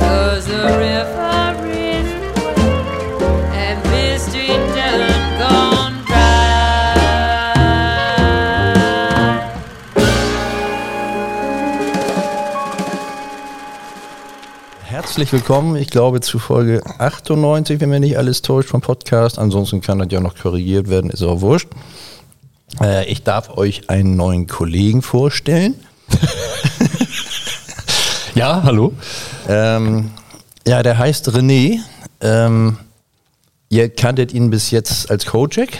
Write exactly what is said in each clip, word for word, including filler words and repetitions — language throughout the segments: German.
'cause the river ran away and mystery done gone dry. Herzlich willkommen, ich glaube zu Folge achtundneunzig, wenn mir nicht alles täuscht vom Podcast. Ansonsten kann das ja noch korrigiert werden, ist auch wurscht. Äh, ich darf euch einen neuen Kollegen vorstellen. Ja, hallo. Ähm, ja, der heißt René. Ähm, ihr kanntet ihn bis jetzt als Kojak.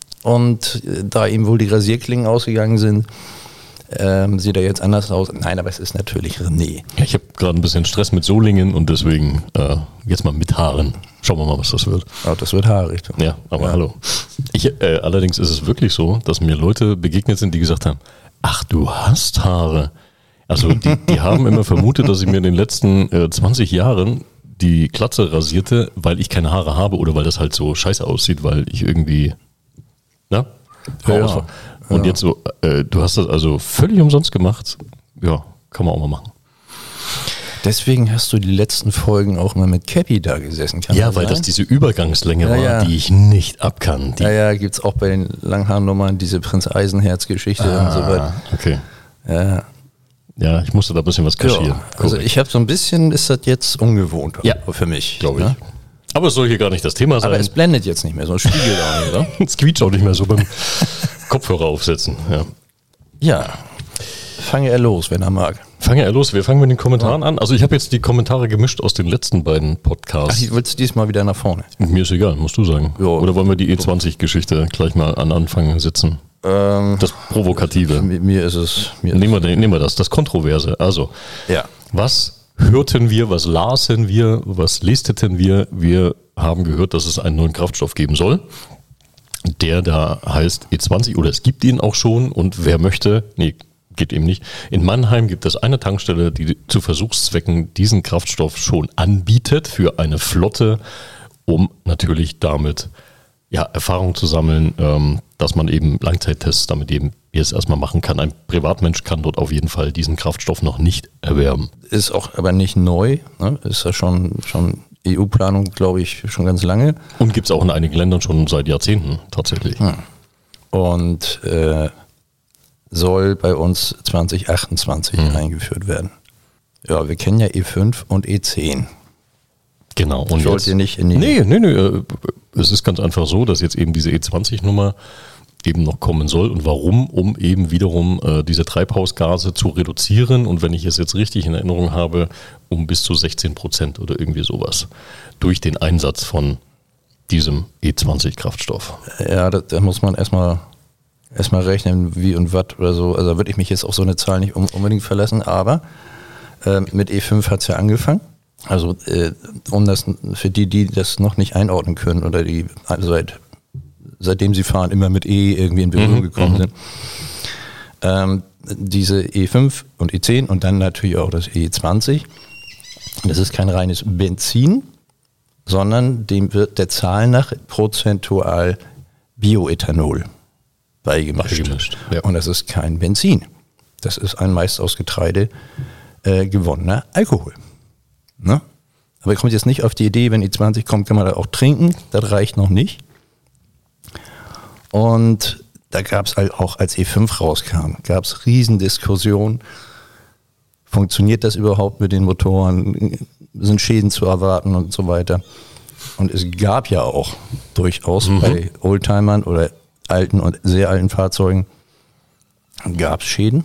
Und äh, da ihm wohl die Rasierklingen ausgegangen sind, ähm, sieht er jetzt anders aus. Nein, aber es ist natürlich René. Ja, ich habe gerade ein bisschen Stress mit Solingen und deswegen äh, jetzt mal mit Haaren. Schauen wir mal, was das wird. Oh, das wird haarig. Ja, aber Ja. hallo. Ich, äh, allerdings ist es wirklich so, dass mir Leute begegnet sind, die gesagt haben, ach, du hast Haare. Also die, die haben immer vermutet, dass ich mir in den letzten äh, zwanzig Jahren die Glatze rasierte, weil ich keine Haare habe oder weil das halt so scheiße aussieht, weil ich irgendwie, na, Ja, raus war. Und ja. jetzt so, äh, du hast das also völlig umsonst gemacht. Ja, kann man auch mal machen. Deswegen hast du die letzten Folgen auch mal mit Cappy da gesessen. Kann Ja, das weil sein? das diese Übergangslänge Ja, war, ja. die ich nicht abkann. Die, Ja, ja, gibt es auch bei den Langhaarnummern diese Prinz Eisenherz-Geschichte ah, und so weiter. Okay. Ja, Ja, ich musste da ein bisschen was kaschieren. ja. Also ich habe so ein bisschen, ist das jetzt ungewohnt Ja, für mich. glaube ich. ne? Aber es soll hier gar nicht das Thema Aber sein. es blendet jetzt nicht mehr, so ein Spiegel auch nicht, oder? Es quietscht auch nicht mehr so beim Kopfhörer aufsetzen. Ja. Ja, fange er los, wenn er mag. Fange er los, wir fangen mit den Kommentaren an. Also ich habe jetzt die Kommentare gemischt aus den letzten beiden Ach, Podcasts. ich willst du diesmal wieder nach vorne? Mir ist egal, musst du sagen. Ja. Oder wollen wir die E zwanzig-Geschichte gleich mal an Anfang sitzen? Ähm, Das Provokative. mir, mir ist es... Mir Nehmen wir, ist den- nehmen wir das, das Kontroverse. Also, es, ja. was hörten wir, was lasen wir, was listeten wir? Wir haben gehört, dass es einen neuen Kraftstoff geben soll, der da heißt E zwanzig oder es gibt ihn auch schon und wer möchte, nee, geht eben nicht. In Mannheim gibt es eine Tankstelle, die zu Versuchszwecken diesen Kraftstoff schon anbietet für eine Flotte, um natürlich damit ja, Erfahrung zu sammeln, ähm, dass man eben Langzeittests damit eben jetzt erstmal machen kann. Ein Privatmensch kann dort auf jeden Fall diesen Kraftstoff noch nicht erwerben. Ist auch aber nicht neu, ne? Ist ja schon, schon E U-Planung, glaube ich, schon ganz lange. Und gibt es auch in einigen Ländern schon seit Jahrzehnten tatsächlich. Und äh, soll bei uns zwanzig achtundzwanzig Mhm. eingeführt werden. Ja, wir kennen ja E fünf und E zehn. Genau. Und Wollt ihr nicht in die... Nee, nee, nee. äh, Es ist ganz einfach so, dass jetzt eben diese E zwanzig-Nummer eben noch kommen soll. Und warum? Um eben wiederum äh, diese Treibhausgase zu reduzieren. Und wenn ich es jetzt richtig in Erinnerung habe, um bis zu sechzehn Prozent oder irgendwie sowas. Durch den Einsatz von diesem E zwanzig-Kraftstoff. Ja, da, da muss man erstmal erstmal rechnen, wie und was oder so. Also da würde ich mich jetzt auf so eine Zahl nicht um, unbedingt verlassen, aber äh, mit E fünf hat es ja angefangen. Also äh, um das für die, die das noch nicht einordnen können oder die also seit seitdem sie fahren immer mit E irgendwie in Berührung Mhm, gekommen mhm. sind. Ähm, diese E fünf und E zehn und dann natürlich auch das E zwanzig. Das ist kein reines Benzin, sondern dem wird der Zahl nach prozentual Bioethanol beigemischt. Beigemischt, ja. Und das ist kein Benzin. Das ist ein meist aus Getreide äh, gewonnener Alkohol. Ne? Aber ihr kommt jetzt nicht auf die Idee, wenn E zwanzig kommt, kann man da auch trinken. Das reicht noch nicht. Und da gab es halt auch, als E fünf rauskam, gab es Riesendiskussionen. Funktioniert das überhaupt mit den Motoren? Sind Schäden zu erwarten und so weiter? Und es gab ja auch durchaus Mhm. bei Oldtimern oder alten und sehr alten Fahrzeugen gab es Schäden.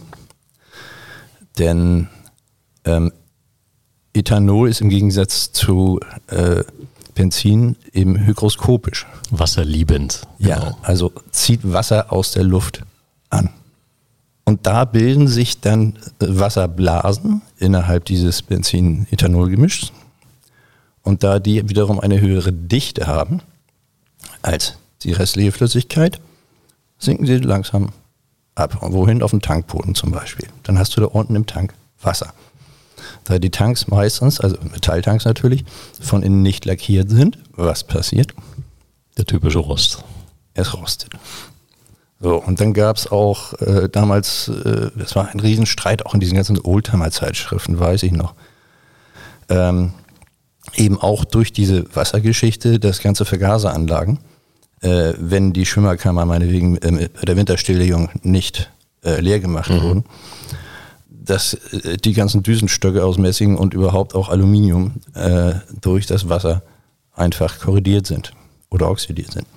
Denn ähm, Ethanol ist im Gegensatz zu äh, Benzin eben hygroskopisch. Wasserliebend. Ja, Genau. also zieht Wasser aus der Luft an. Und da bilden sich dann Wasserblasen innerhalb dieses Benzin-Ethanol-Gemischs. Und da die wiederum eine höhere Dichte haben als die restliche Flüssigkeit, sinken sie langsam ab. Und wohin? Auf den Tankboden zum Beispiel. Dann hast du da unten im Tank Wasser. Da die Tanks meistens, also Metalltanks natürlich, von innen nicht lackiert sind, was passiert? Der typische Rost. Es rostet. So, und dann gab es auch äh, damals, äh, das war ein Riesenstreit, auch in diesen ganzen Oldtimer-Zeitschriften, weiß ich noch. Ähm, eben auch durch diese Wassergeschichte das ganze Vergaseranlagen, äh, wenn die Schwimmerkammer meinetwegen äh, bei der Winterstilllegung nicht äh, leer gemacht mhm. wurden, dass äh, die ganzen Düsenstöcke aus Messing und überhaupt auch Aluminium äh, durch das Wasser einfach korrodiert sind oder oxidiert sind.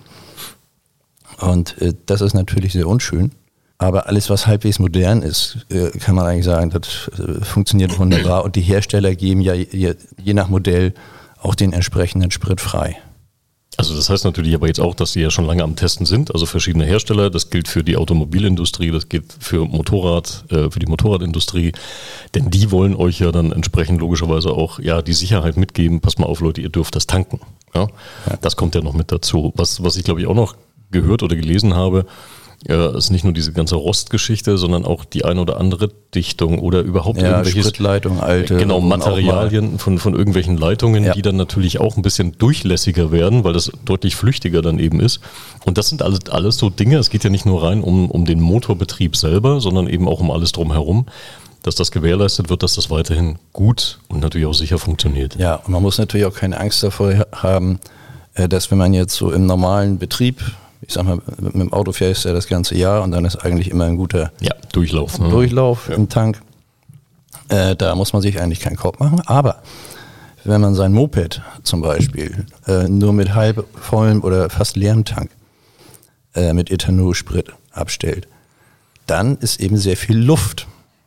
Und äh, das ist natürlich sehr unschön. Aber alles, was halbwegs modern ist, äh, kann man eigentlich sagen, das äh, funktioniert wunderbar. Und die Hersteller geben ja je, je nach Modell auch den entsprechenden Sprit frei. Also das heißt natürlich aber jetzt auch, dass sie ja schon lange am Testen sind, also verschiedene Hersteller. Das gilt für die Automobilindustrie, das gilt für Motorrad, äh, für die Motorradindustrie. Denn die wollen euch ja dann entsprechend logischerweise auch ja die Sicherheit mitgeben. Pass mal auf, Leute, ihr dürft das tanken. Ja? Ja. Das kommt ja noch mit dazu. Was, was ich glaube ich auch noch gehört oder gelesen habe, ja, ist nicht nur diese ganze Rostgeschichte, sondern auch die eine oder andere Dichtung oder überhaupt ja, irgendwelche Spritleitung, alte. Genau, Materialien von, von irgendwelchen Leitungen, ja. die dann natürlich auch ein bisschen durchlässiger werden, weil das deutlich flüchtiger dann eben ist. Und das sind alles, alles so Dinge, es geht ja nicht nur rein um, um den Motorbetrieb selber, sondern eben auch um alles drumherum, dass das gewährleistet wird, dass das weiterhin gut und natürlich auch sicher funktioniert. Ja, und man muss natürlich auch keine Angst davor haben, dass wenn man jetzt so im normalen Betrieb, ich sag mal, mit dem Auto fährst du ja das ganze Jahr und dann ist eigentlich immer ein guter ja, Durchlauf, ne? Durchlauf ja. im Tank. Äh, da muss man sich eigentlich keinen Kopf machen. Aber wenn man sein Moped zum Beispiel äh, nur mit halb vollem oder fast leerem Tank äh, mit Ethanolsprit abstellt, dann ist eben sehr viel Luft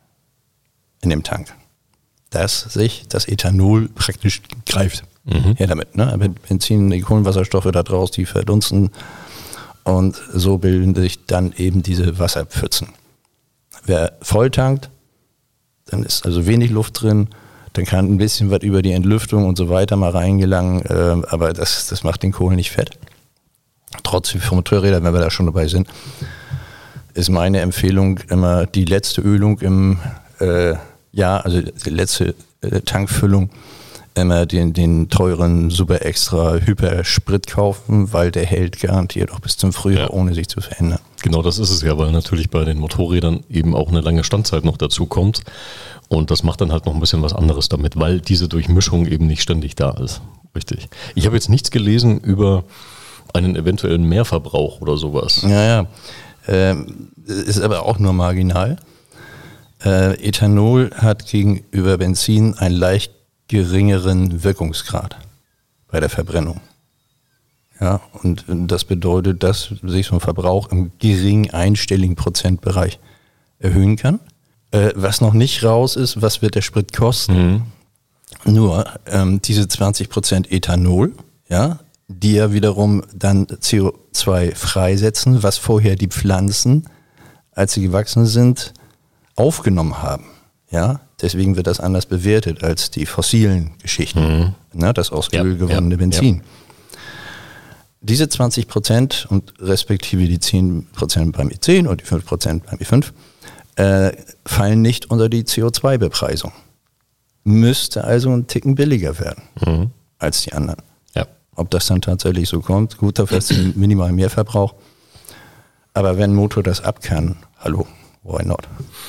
in dem Tank, dass sich das Ethanol praktisch greift. Mhm. Her damit. Ne? Mit Benzin, die Kohlenwasserstoffe da draus, die verdunsten. Und so bilden sich dann eben diese Wasserpfützen. Wer voll tankt, dann ist also wenig Luft drin, dann kann ein bisschen was über die Entlüftung und so weiter mal reingelangen, äh, aber das, das macht den Kohl nicht fett. Trotzdem für Motorräder, wenn wir da schon dabei sind, ist meine Empfehlung immer die letzte Ölung im äh, Jahr, also die letzte äh, Tankfüllung, immer den, den teuren, super extra Hypersprit kaufen, weil der hält garantiert auch bis zum Frühjahr, ja. ohne sich zu verändern. Genau, das ist es ja, weil natürlich bei den Motorrädern eben auch eine lange Standzeit noch dazu kommt und das macht dann halt noch ein bisschen was anderes damit, weil diese Durchmischung eben nicht ständig da ist. Richtig. Ich habe jetzt nichts gelesen über einen eventuellen Mehrverbrauch oder sowas. Ja, ja. Ähm, ist aber auch nur marginal. Äh, Ethanol hat gegenüber Benzin ein leicht geringeren Wirkungsgrad bei der Verbrennung. Ja, und das bedeutet, dass sich so ein Verbrauch im geringen einstelligen Prozentbereich erhöhen kann. Äh, was noch nicht raus ist, was wird der Sprit kosten? Mhm. Nur ähm, diese zwanzig Prozent Ethanol, ja, die ja wiederum dann C O zwei freisetzen, was vorher die Pflanzen, als sie gewachsen sind, aufgenommen haben. Ja, deswegen wird das anders bewertet als die fossilen Geschichten, mhm. ne, das aus ja, Öl gewonnene ja, Benzin. Ja. Diese zwanzig Prozent und respektive die zehn Prozent beim E zehn und die fünf Prozent beim E fünf äh, fallen nicht unter die C O zwei Bepreisung. Müsste also ein Ticken billiger werden mhm. als die anderen. Ja. Ob das dann tatsächlich so kommt, gut, dafür ist ein minimaler Mehrverbrauch. Aber wenn ein Motor das ab kann, hallo, why not?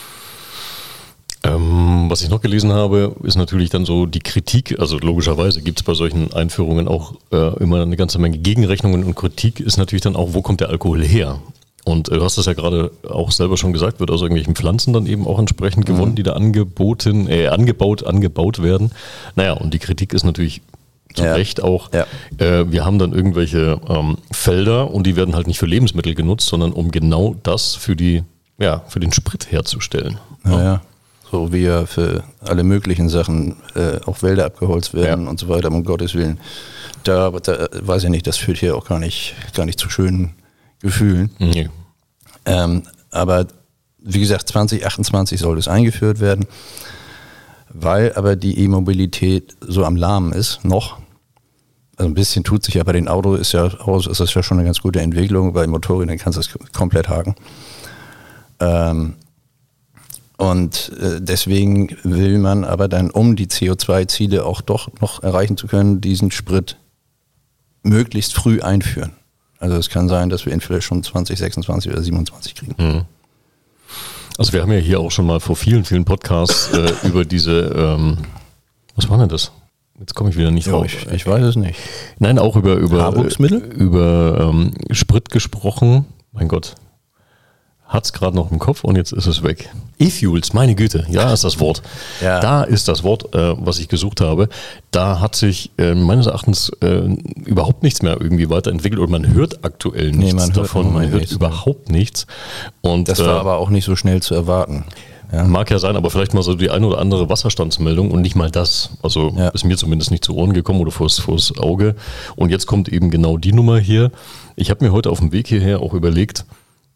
Ähm, was ich noch gelesen habe, ist natürlich dann so die Kritik, also logischerweise gibt es bei solchen Einführungen auch äh, immer eine ganze Menge Gegenrechnungen und Kritik ist natürlich dann auch, wo kommt der Alkohol her? Und äh, du hast das ja gerade auch selber schon gesagt, wird aus irgendwelchen Pflanzen dann eben auch entsprechend gewonnen, mhm. die da angeboten, äh, angebaut, angebaut werden. Naja, und die Kritik ist natürlich zu ja. Recht auch, ja. äh, wir haben dann irgendwelche ähm, Felder und die werden halt nicht für Lebensmittel genutzt, sondern um genau das für die, ja, für den Sprit herzustellen. Ja, ja. So wie ja für alle möglichen Sachen äh, auch Wälder abgeholzt werden ja. und so weiter, um Gottes Willen. Da, da weiß ich nicht, das führt hier auch gar nicht, gar nicht zu schönen Gefühlen. Nee. Ähm, aber wie gesagt, zwanzig achtundzwanzig soll das eingeführt werden, weil aber die E-Mobilität so am Lahmen ist, noch. Also ein bisschen tut sich ja bei den Autos, ist ja aus, ist das ja schon eine ganz gute Entwicklung, bei Motorrädern kannst du das komplett haken. Ähm, Und äh, deswegen will man aber dann, um die C O zwei Ziele auch doch noch erreichen zu können, diesen Sprit möglichst früh einführen. Also es kann sein, dass wir ihn vielleicht schon zwanzig sechsundzwanzig oder siebenundzwanzig kriegen. Mhm. Also wir haben ja hier auch schon mal vor vielen, vielen Podcasts äh, über diese, ähm, was war denn das? Jetzt komme ich wieder nicht Ja, drauf. ich, ich weiß es nicht. Nein, auch über, über, Haarwuchsmittel? über ähm, Sprit gesprochen. Mein Gott. Hat's gerade noch im Kopf und jetzt ist es weg. E-Fuels, meine Güte, ja, ist das Wort. Ja. Da ist das Wort, äh, was ich gesucht habe. Da hat sich äh, meines Erachtens äh, überhaupt nichts mehr irgendwie weiterentwickelt und man hört aktuell nichts Nee, man hört davon. Man hört nichts. überhaupt nichts. Und, Das war äh, aber auch nicht so schnell zu erwarten. Ja. Mag ja sein, aber vielleicht mal so die ein oder andere Wasserstandsmeldung und nicht mal das. Also Ja. ist mir zumindest nicht zu Ohren gekommen oder vors, vors Auge. Und jetzt kommt eben genau die Nummer hier. Ich habe mir heute auf dem Weg hierher auch überlegt,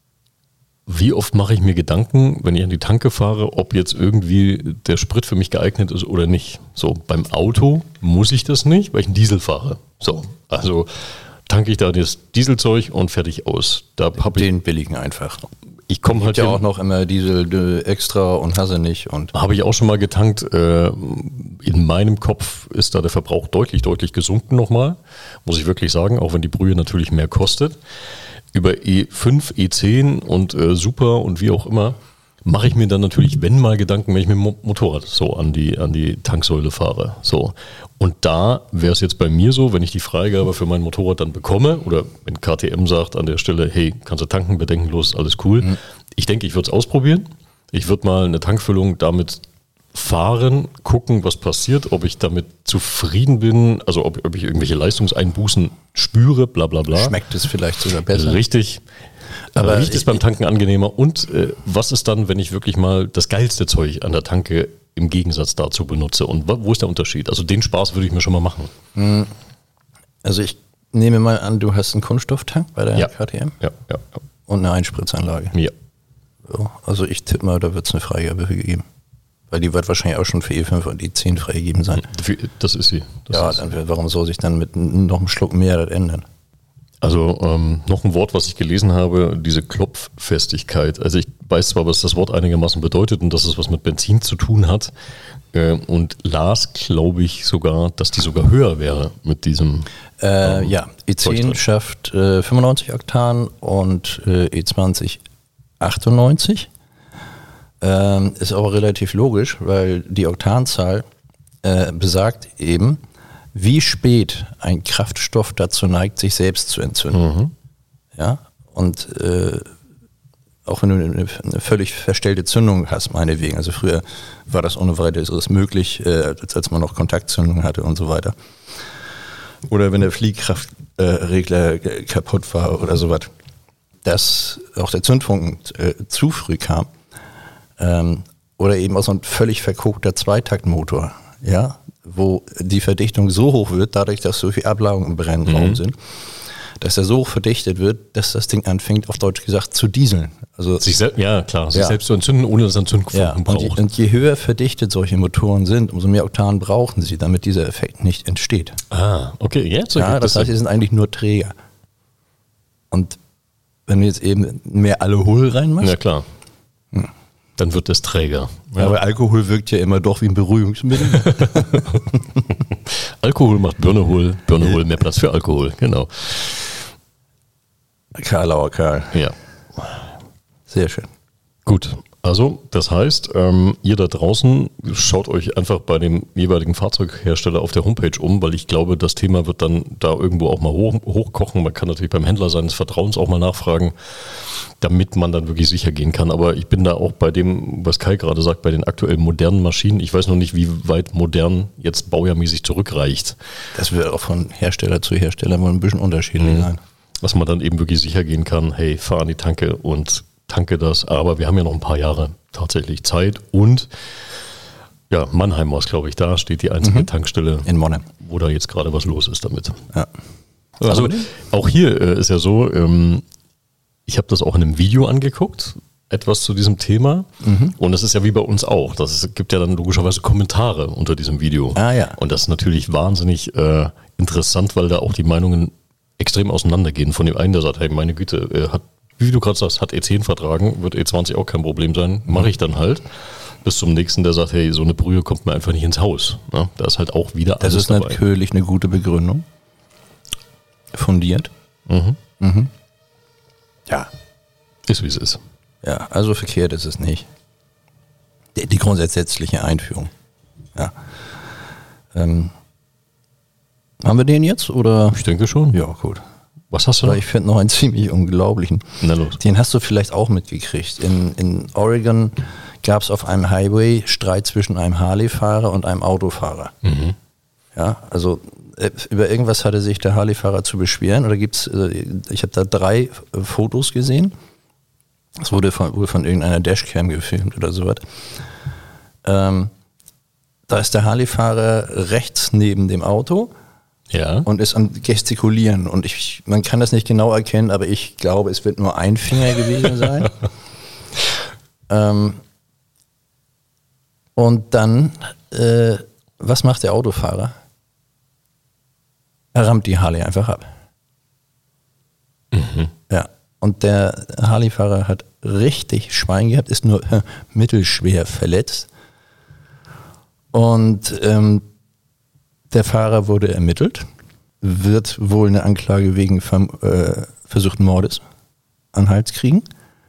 wie oft mache ich mir Gedanken, wenn ich an die Tanke fahre, ob jetzt irgendwie der Sprit für mich geeignet ist oder nicht. So, beim Auto muss ich das nicht, weil ich einen Diesel fahre. So, also tanke ich da das Dieselzeug und fertig aus. Da habe ich, Den billigen einfach. ich komme halt Ja, hier- auch noch immer Diesel äh, extra und hasse nicht. Und Habe ich auch schon mal getankt. Äh, In meinem Kopf ist da der Verbrauch deutlich, deutlich gesunken nochmal. Muss ich wirklich sagen, auch wenn die Brühe natürlich mehr kostet. Über E fünf, E zehn und äh, Super und wie auch immer mache ich mir dann natürlich, wenn mal Gedanken, wenn ich mit dem Mo- Motorrad so an die, an die Tanksäule fahre. So. Und da wäre es jetzt bei mir so, wenn ich die Freigabe für mein Motorrad dann bekomme oder wenn K T M sagt an der Stelle, hey, kannst du tanken, bedenkenlos, alles cool. Mhm. Ich denke, ich würde es ausprobieren. Ich würde mal eine Tankfüllung damit fahren, gucken, was passiert, ob ich damit zufrieden bin, also ob, ob ich irgendwelche Leistungseinbußen spüre, bla bla bla. schmeckt es vielleicht sogar besser. Richtig. Aber Aber riecht es ich- beim Tanken angenehmer? Und äh, was ist dann, wenn ich wirklich mal das geilste Zeug an der Tanke im Gegensatz dazu benutze? Und wo wo ist der Unterschied? Also den Spaß würde ich mir schon mal machen. Also ich nehme mal an, du hast einen Kunststofftank bei der Ja. K T M Ja, ja, und eine Einspritzanlage. ja. So. Also ich tippe mal, da wird es eine Freigabe für gegeben. Weil die wird wahrscheinlich auch schon für E fünf und E zehn freigegeben sein. Für- Das ist sie. Das Ja, ist dann, wär- warum soll sich dann mit n- noch einem Schluck mehr das ändern? Also ähm, noch ein Wort, was ich gelesen habe, diese Klopffestigkeit. Also ich weiß zwar, was das Wort einigermaßen bedeutet und dass es was mit Benzin zu tun hat. Äh, und las, glaube ich, sogar, dass die sogar höher wäre mit diesem. Äh, ähm, ja, E Zeug zehn drin. schafft äh, fünfundneunzig Oktan und äh, E zwanzig achtundneunzig. Ähm, ist aber relativ logisch, weil die Oktanzahl äh, besagt eben, wie spät ein Kraftstoff dazu neigt, sich selbst zu entzünden. Ja, und äh, auch wenn du eine, eine völlig verstellte Zündung hast, meinetwegen. Also früher war das ohne weiteres möglich, äh, als, als man noch Kontaktzündung hatte und so weiter. Oder wenn der Fliehkraftregler äh, kaputt war oder sowas. Dass auch der Zündfunken äh, zu früh kam. Ähm, oder eben auch so ein völlig verkokter Zweitaktmotor, ja, wo die Verdichtung so hoch wird, dadurch, dass so viel Ablagerungen im Brennraum Mhm. sind, dass er so hoch verdichtet wird, dass das Ding anfängt, auf Deutsch gesagt, zu dieseln. Also Sich selbst, ja, klar, sich Ja. selbst zu entzünden, ohne dass er einen ja, Zündfunken und, je, braucht. und je höher verdichtet solche Motoren sind, umso mehr Oktan brauchen sie, damit dieser Effekt nicht entsteht. Ah, okay, jetzt Ja, ergibt das heißt, sie sind eigentlich nur Träger. Und wenn du jetzt eben mehr Alkohol reinmachst, Ja, klar. Dann wird es träger. ja. aber Alkohol wirkt ja immer doch wie ein Beruhigungsmittel. Alkohol macht Birne hohl, Birne hohl, mehr Platz für Alkohol, genau. Karlauer Karl, Ja. sehr schön. Gut, also das heißt, ähm, ihr da draußen schaut euch einfach bei dem jeweiligen Fahrzeughersteller auf der Homepage um, weil ich glaube, das Thema wird dann da irgendwo auch mal hoch, hochkochen. Man kann natürlich beim Händler seines Vertrauens auch mal nachfragen, damit man dann wirklich sicher gehen kann. Aber ich bin da auch bei dem, was Kai gerade sagt, bei den aktuellen modernen Maschinen. Ich weiß noch nicht, wie weit modern jetzt baujahrmäßig zurückreicht, Das wird auch von Hersteller zu Hersteller wohl ein bisschen unterschiedlich sein. dass man dann eben wirklich sicher gehen kann, hey, fahr an die Tanke und tanke das. Aber wir haben ja noch ein paar Jahre tatsächlich Zeit. Und ja, Mannheim war es, glaube ich, da steht die einzige Tankstelle, In Monne. wo da jetzt gerade was los ist damit. Ja. Also auch hier äh, ist ja so, ähm, ich habe das auch in einem Video angeguckt, etwas zu diesem Thema. Und es ist ja wie bei uns auch. Das ist, gibt ja dann logischerweise Kommentare unter diesem Video. Ah, ja. Und das ist natürlich wahnsinnig äh, interessant, weil da auch die Meinungen extrem auseinandergehen. Von dem einen, der sagt, hey, meine Güte, äh, hat, wie du gerade sagst, hat E zehn vertragen, wird E zwanzig auch kein Problem sein, mache ich dann halt. Bis zum nächsten, der sagt, hey, so eine Brühe kommt mir einfach nicht ins Haus. Ne? Da ist halt auch wieder Das alles ist dabei. natürlich eine gute Begründung. Fundiert. Mhm. Ja. Ist, wie es ist. Ja, also verkehrt ist es nicht. Die, die grundsätzliche Einführung. Ja. Ähm, Haben wir den jetzt oder? Ich denke schon. Ja, gut. Was hast du Aber noch? ich finde noch einen ziemlich unglaublichen. Na los. Den hast du vielleicht auch mitgekriegt. In, in Oregon gab es auf einem Highway Streit zwischen einem Harley-Fahrer und einem Autofahrer. Mhm. Ja, also äh, über irgendwas hatte sich der Harley-Fahrer zu beschweren. Oder gibt's? Äh, ich habe da drei äh, Fotos gesehen. Das wurde von, wohl von irgendeiner Dashcam gefilmt oder sowas. Ähm, da ist der Harley-Fahrer rechts neben dem Auto. Ja. Und ist am Gestikulieren. Und ich, man kann das nicht genau erkennen, aber ich glaube, es wird nur ein Finger gewesen sein. ähm, und dann, äh, was macht der Autofahrer? Er rammt die Harley einfach ab. Mhm. Ja. Und der Harley-Fahrer hat richtig Schwein gehabt, ist nur äh, mittelschwer verletzt. Und ähm, der Fahrer wurde ermittelt, wird wohl eine Anklage wegen Verm- äh, versuchten Mordes an den Hals kriegen.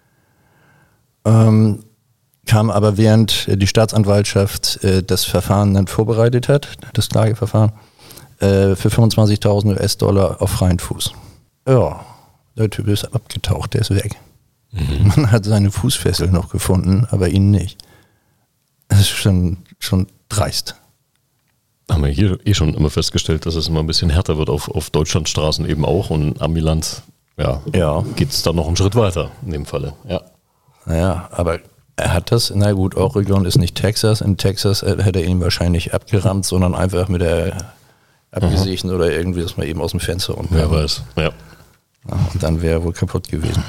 Ähm, kam aber während die Staatsanwaltschaft äh, das Verfahren dann vorbereitet hat, das Klageverfahren, äh, für fünfundzwanzigtausend U S-Dollar auf freien Fuß. Ja, der Typ ist abgetaucht, der ist weg. Mhm. Man hat seine Fußfessel noch gefunden, aber ihn nicht. Das ist schon, schon dreist. Haben wir hier eh schon immer festgestellt, dass es immer ein bisschen härter wird auf, auf Deutschlandstraßen eben auch und ambulant, ja, Ja. geht es dann noch einen Schritt weiter in dem Falle. Ja. Naja, aber er hat das, na gut, Oregon ist nicht Texas. In Texas hätte er ihn wahrscheinlich abgerammt, sondern einfach mit der abgesägten oder irgendwie, dass man eben aus dem Fenster und Wer weiß, ja. Ja, und dann wäre er wohl kaputt gewesen.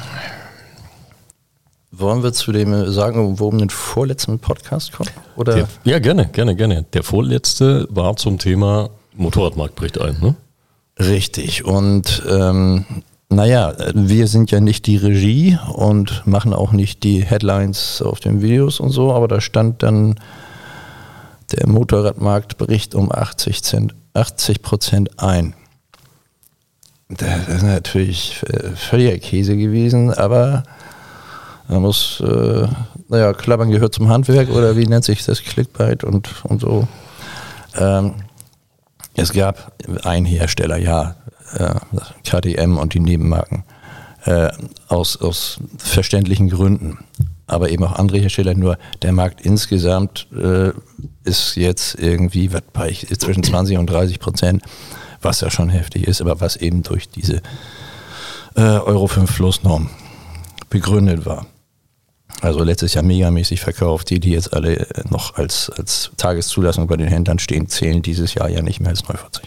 Wollen wir zu dem sagen, wo um den vorletzten Podcast kommt? Oder? Der, ja, gerne, gerne, gerne. Der vorletzte war zum Thema Motorradmarkt bricht ein, ne? Richtig. Und ähm, naja, wir sind ja nicht die Regie und machen auch nicht die Headlines auf den Videos und so, aber da stand dann, der Motorradmarkt bricht um achtzig Prozent ein. Das ist natürlich völliger Käse gewesen, aber man muss, äh, naja, Klappern gehört zum Handwerk oder wie nennt sich das, Clickbait und, und so. Ähm, es gab einen Hersteller, ja, äh, K T M und die Nebenmarken, äh, aus, aus verständlichen Gründen. Aber eben auch andere Hersteller, nur der Markt insgesamt äh, ist jetzt irgendwie was bei zwischen zwanzig und dreißig Prozent, was ja schon heftig ist, aber was eben durch diese äh, Euro fünf Flussnorm begründet war. Also letztes Jahr megamäßig verkauft. Die, die jetzt alle noch als, als Tageszulassung bei den Händlern stehen, zählen dieses Jahr ja nicht mehr als Neufahrzeug.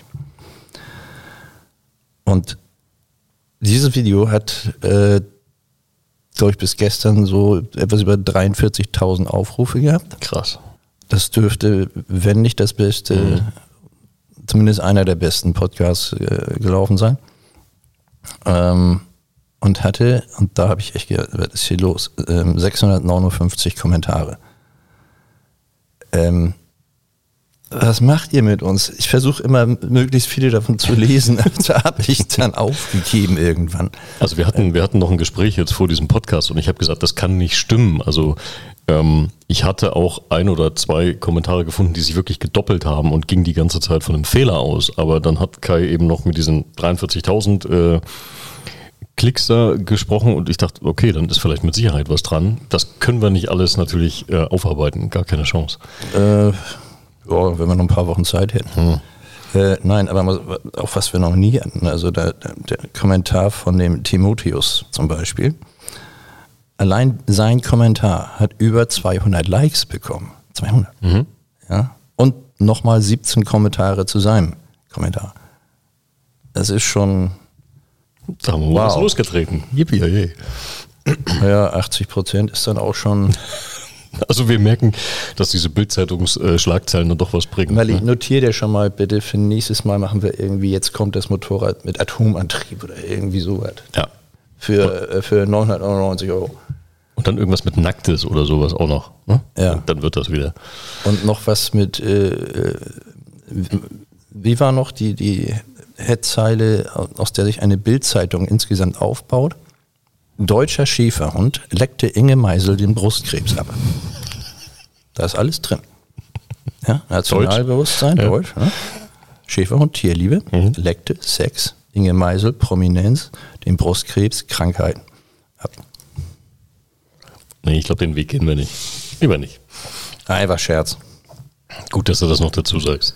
Und dieses Video hat, äh, glaube ich, bis gestern so etwas über dreiundvierzigtausend Aufrufe gehabt. Krass. Das dürfte, wenn nicht das Beste, mhm. zumindest einer der besten Podcasts äh, gelaufen sein. Ähm, und hatte, und da habe ich echt gedacht, was ist hier los? Ähm, sechshundertneunundfünfzig Kommentare. Ähm, was macht ihr mit uns? Ich versuche immer, möglichst viele davon zu lesen. Da habe ich dann aufgegeben irgendwann. Also wir hatten, wir hatten noch ein Gespräch jetzt vor diesem Podcast und ich habe gesagt, das kann nicht stimmen. Also ähm, ich hatte auch ein oder zwei Kommentare gefunden, die sich wirklich gedoppelt haben und ging die ganze Zeit von einem Fehler aus. Aber dann hat Kai eben noch mit diesen dreiundvierzigtausend äh, Klicks da gesprochen und ich dachte, okay, dann ist vielleicht mit Sicherheit was dran. Das können wir nicht alles natürlich äh, aufarbeiten, gar keine Chance. Äh, ja, wenn wir noch ein paar Wochen Zeit hätten. Hm. Äh, nein, aber auch was wir noch nie hatten. Also der, der Kommentar von dem Timotheus zum Beispiel. Allein sein Kommentar hat über zweihundert Likes bekommen. zweihundert. Mhm. Ja. Und nochmal siebzehn Kommentare zu seinem Kommentar. Das ist schon... Da haben wir wow. was losgetreten. Yippie, hey. Ja, achtzig Prozent ist dann auch schon... Also wir merken, dass diese Bild-Zeitungs-Schlagzeilen dann doch was bringen. Weil ich notiere dir schon mal bitte, für nächstes Mal machen wir irgendwie, jetzt kommt das Motorrad mit Atomantrieb oder irgendwie sowas. Ja. Für, äh, für neunhundertneunundneunzig Euro. Und dann irgendwas mit Nacktes oder sowas auch noch. Ne? Ja. Und dann wird das wieder. Und noch was mit, äh, wie war noch die, die Headzeile, aus der sich eine Bild-Zeitung insgesamt aufbaut? Deutscher Schäferhund leckte Inge Meisel den Brustkrebs ab. Da ist alles drin. Ja, Nationalbewusstsein, ja. Deutsch. Ja. Schäferhund, Tierliebe, Mhm. Lekte, Sex, Inge Meisel, Prominenz, den Brustkrebs, Krankheiten. Ab. Nee, ich glaube, den Weg gehen wir nicht. Lieber nicht. Einfach Scherz. Gut, dass du das noch dazu sagst.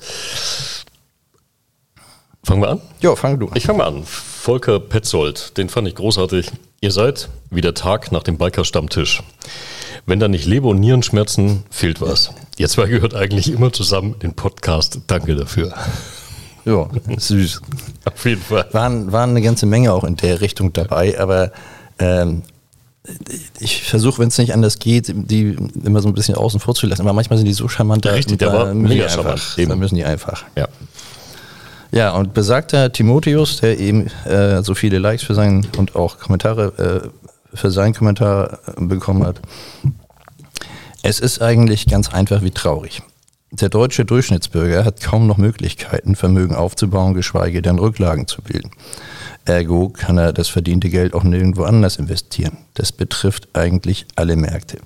Fangen wir an? Jo, fang du an. Ich fange mal an. Volker Petzold, den fand ich großartig. Ihr seid wie der Tag nach dem Biker-Stammtisch. Wenn da nicht Leber- und Nierenschmerzen, fehlt was. Ihr zwei gehört eigentlich immer zusammen in den Podcast. Danke dafür. Ja, süß. Auf jeden Fall. Waren, waren eine ganze Menge auch in der Richtung dabei, aber ähm, ich versuche, wenn es nicht anders geht, die immer so ein bisschen außen vor zu lassen. Aber manchmal sind die so charmant, da, Richtig, der da war müssen die mega charmant, einfach. eben. Da müssen die einfach. Ja. Ja, und besagter Timotheus, der eben äh, so viele Likes für seinen und auch Kommentare äh, für seinen Kommentar äh, bekommen hat. Es ist eigentlich ganz einfach wie traurig. Der deutsche Durchschnittsbürger hat kaum noch Möglichkeiten, Vermögen aufzubauen, geschweige denn Rücklagen zu bilden. Ergo kann er das verdiente Geld auch nirgendwo anders investieren. Das betrifft eigentlich alle Märkte.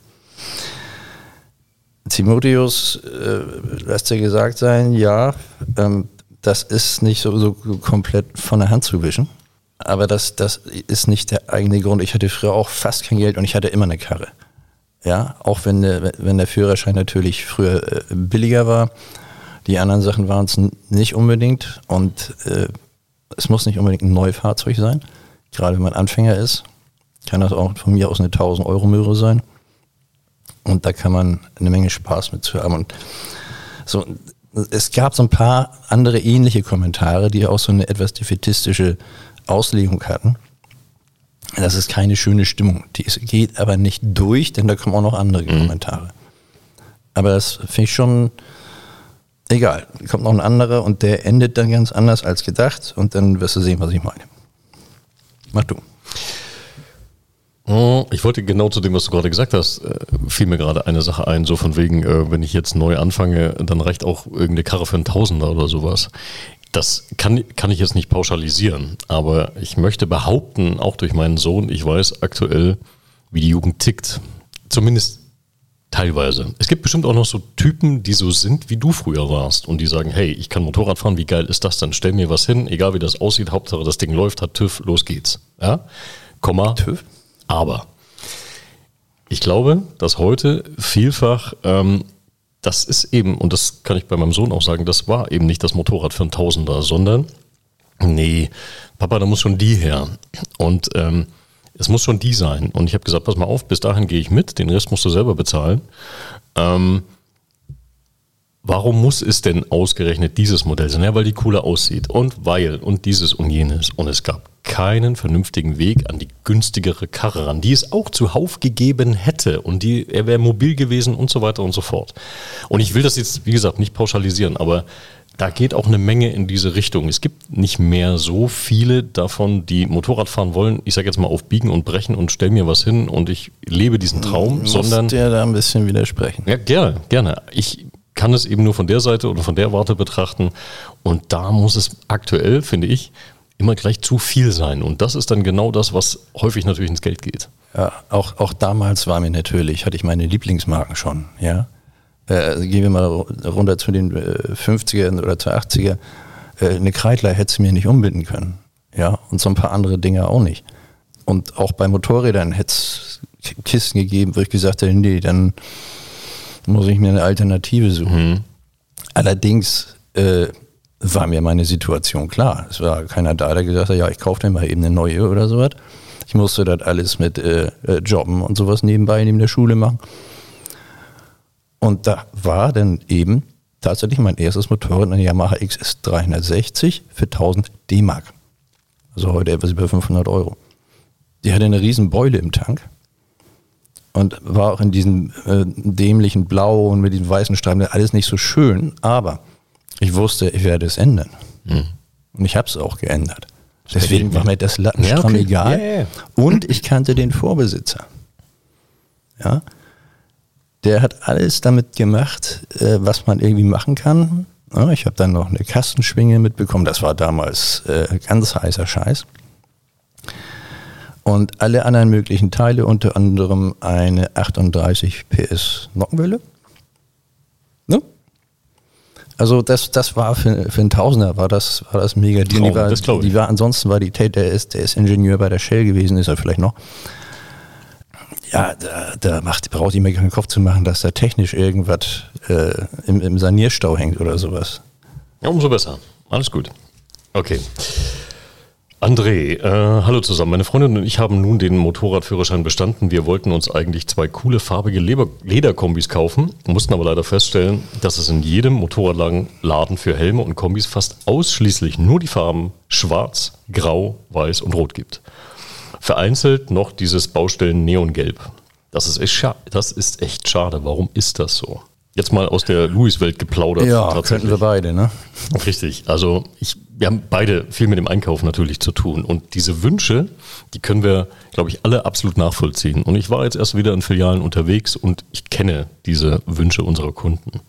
Timotheus, äh, lass dir gesagt sein, ja, ähm, das ist nicht so, so komplett von der Hand zu wischen. Aber das, das ist nicht der eigene Grund. Ich hatte früher auch fast kein Geld und ich hatte immer eine Karre. Ja, auch wenn der, wenn der Führerschein natürlich früher äh, billiger war. Die anderen Sachen waren es n- nicht unbedingt. Und äh, es muss nicht unbedingt ein neues Fahrzeug sein. Gerade wenn man Anfänger ist, kann das auch von mir aus eine tausend Euro Möhre sein. Und da kann man eine Menge Spaß mit zu haben. Und so, es gab so ein paar andere ähnliche Kommentare, die auch so eine etwas defätistische Auslegung hatten. Das ist keine schöne Stimmung. Die geht aber nicht durch, denn da kommen auch noch andere mhm. Kommentare. Aber das finde ich schon egal. Da kommt noch ein anderer und der endet dann ganz anders als gedacht und dann wirst du sehen, was ich meine. Mach du. Ich wollte genau zu dem, was du gerade gesagt hast, äh, fiel mir gerade eine Sache ein, so von wegen, äh, wenn ich jetzt neu anfange, dann reicht auch irgendeine Karre für einen Tausender oder sowas. Das kann, kann ich jetzt nicht pauschalisieren, aber ich möchte behaupten, auch durch meinen Sohn, ich weiß aktuell, wie die Jugend tickt. Zumindest teilweise. Es gibt bestimmt auch noch so Typen, die so sind, wie du früher warst und die sagen, hey, ich kann Motorrad fahren, wie geil ist das denn? Stell mir was hin, egal wie das aussieht, Hauptsache das Ding läuft, hat TÜV, los geht's. Ja? Komma. TÜV? Aber ich glaube, dass heute vielfach, ähm, das ist eben, und das kann ich bei meinem Sohn auch sagen, das war eben nicht das Motorrad für einen Tausender, sondern, nee, Papa, da muss schon die her. Und ähm, es muss schon die sein. Und ich habe gesagt, pass mal auf, bis dahin gehe ich mit, den Rest musst du selber bezahlen. Ähm, Warum muss es denn ausgerechnet dieses Modell sein? Ja, weil die cooler aussieht und weil und dieses und jenes. Und es gab keinen vernünftigen Weg an die günstigere Karre ran, die es auch zuhauf gegeben hätte und die, er wäre mobil gewesen und so weiter und so fort. Und ich will das jetzt, wie gesagt, nicht pauschalisieren, aber da geht auch eine Menge in diese Richtung. Es gibt nicht mehr so viele davon, die Motorrad fahren wollen. Ich sage jetzt mal auf Biegen und Brechen und stell mir was hin und ich lebe diesen Traum, Muss sondern... der da ein bisschen widersprechen. Ja, gerne, gerne. Ich kann es eben nur von der Seite oder von der Warte betrachten und da muss es aktuell, finde ich, immer gleich zu viel sein und das ist dann genau das, was häufig natürlich ins Geld geht. Ja, auch, auch damals war mir natürlich, hatte ich meine Lieblingsmarken schon, ja. Äh, gehen wir mal runter zu den äh, fünfzigern oder zu achtziger. Äh, eine Kreidler hätte sie mir nicht umbinden können, ja, und so ein paar andere Dinge auch nicht. Und auch bei Motorrädern hätte es Kisten gegeben, wo ich gesagt hätte, nee, dann muss ich mir eine Alternative suchen. Mhm. Allerdings äh, war mir meine Situation klar. Es war keiner da, der gesagt hat, ja, ich kaufe dir mal eben eine neue oder sowas. Ich musste das alles mit äh, Jobben und sowas nebenbei neben der Schule machen. Und da war dann eben tatsächlich mein erstes Motorrad, eine Yamaha X S dreihundertsechzig für tausend D-Mark. Also heute etwas über fünfhundert Euro. Die hatte eine riesen Beule im Tank. Und war auch in diesem äh, dämlichen Blau und mit diesen weißen Streifen, alles nicht so schön, aber ich wusste, ich werde es ändern. Mhm. Und ich habe es auch geändert. Deswegen war mir das Lattenstramm ja, okay. egal. Yeah, yeah. Und ich kannte den Vorbesitzer. Ja, der hat alles damit gemacht, äh, was man irgendwie machen kann. Ja, ich habe dann noch eine Kastenschwinge mitbekommen, das war damals äh, ganz heißer Scheiß. Und alle anderen möglichen Teile, unter anderem eine achtunddreißig P S Nockenwelle. Ne? Also das, das war für, für einen Tausender war das, war das mega. Die, Traum, die war, das glaub ich. die war, ansonsten war die Tate, der ist, der ist Ingenieur bei der Shell gewesen, ist er vielleicht noch. Ja, da, da macht, braucht ich mir keinen Kopf zu machen, dass da technisch irgendwas äh, im, im Sanierstau hängt oder sowas. Ja, umso besser. Alles gut. Okay. André, äh, hallo zusammen. Meine Freundin und ich haben nun den Motorradführerschein bestanden. Wir wollten uns eigentlich zwei coole farbige Leber- Lederkombis kaufen, mussten aber leider feststellen, dass es in jedem Motorradladen für Helme und Kombis fast ausschließlich nur die Farben Schwarz, Grau, Weiß und Rot gibt. Vereinzelt noch dieses Baustellen Neongelb. Das ist echt schade. Das ist echt schade. Warum ist das so? Jetzt mal aus der Louis-Welt geplaudert. Ja, könnten wir beide, ne? Richtig. Also ich, wir haben beide viel mit dem Einkauf natürlich zu tun. Und diese Wünsche, die können wir, glaube ich, alle absolut nachvollziehen. Und ich war jetzt erst wieder in Filialen unterwegs und ich kenne diese Wünsche unserer Kunden.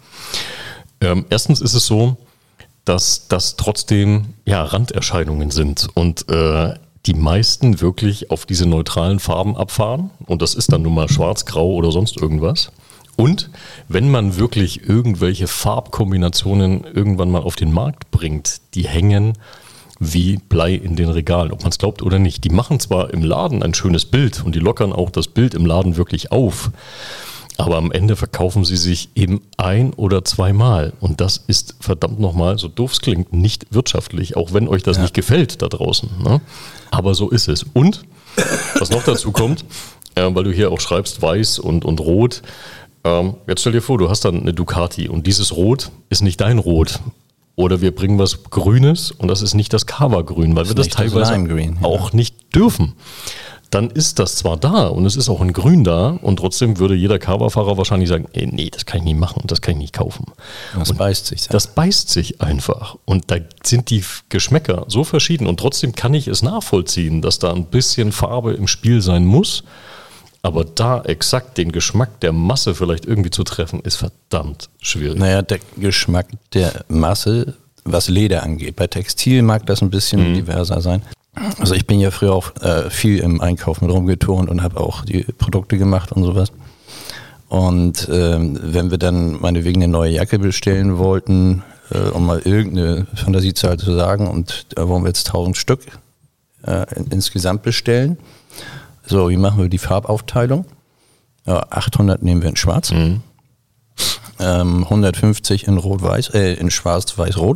Ähm, erstens ist es so, dass das trotzdem ja, Randerscheinungen sind und äh, die meisten wirklich auf diese neutralen Farben abfahren. Und das ist dann nun mal schwarz, grau oder sonst irgendwas. Und wenn man wirklich irgendwelche Farbkombinationen irgendwann mal auf den Markt bringt, die hängen wie Blei in den Regalen, ob man es glaubt oder nicht. Die machen zwar im Laden ein schönes Bild und die lockern auch das Bild im Laden wirklich auf, aber am Ende verkaufen sie sich eben ein- oder zweimal. Und das ist verdammt nochmal, so doof es klingt, nicht wirtschaftlich, auch wenn euch das ja. nicht gefällt da draußen. Ne? Aber so ist es. Und, was noch dazu kommt, äh, weil du hier auch schreibst, weiß und, und rot, Ähm, jetzt stell dir vor, du hast dann eine Ducati und dieses Rot ist nicht dein Rot. Oder wir bringen was Grünes und das ist nicht das Kawa-Grün, weil wir das teilweise Limegreen, ja. auch nicht dürfen. Dann ist das zwar da und es ist auch in Grün da und trotzdem würde jeder Kawa-Fahrer wahrscheinlich sagen, ey, nee, das kann ich nicht machen, das kann ich nicht kaufen. Das und beißt sich. Ja. Das beißt sich einfach. Und da sind die Geschmäcker so verschieden und trotzdem kann ich es nachvollziehen, dass da ein bisschen Farbe im Spiel sein muss. Aber da exakt den Geschmack der Masse vielleicht irgendwie zu treffen, ist verdammt schwierig. Naja, der Geschmack der Masse, was Leder angeht. Bei Textil mag das ein bisschen mhm. diverser sein. Also ich bin ja früher auch äh, viel im Einkauf mit rumgeturnt und habe auch die Produkte gemacht und sowas. Und ähm, wenn wir dann meinetwegen eine neue Jacke bestellen wollten, äh, um mal irgendeine Fantasiezahl zu sagen, und da wollen wir jetzt tausend Stück äh, in, insgesamt bestellen. So, wie machen wir die Farbaufteilung? Ja, achthundert nehmen wir in Schwarz, mhm. ähm, hundertfünfzig in Rot-Weiß, äh, in Schwarz-Weiß-Rot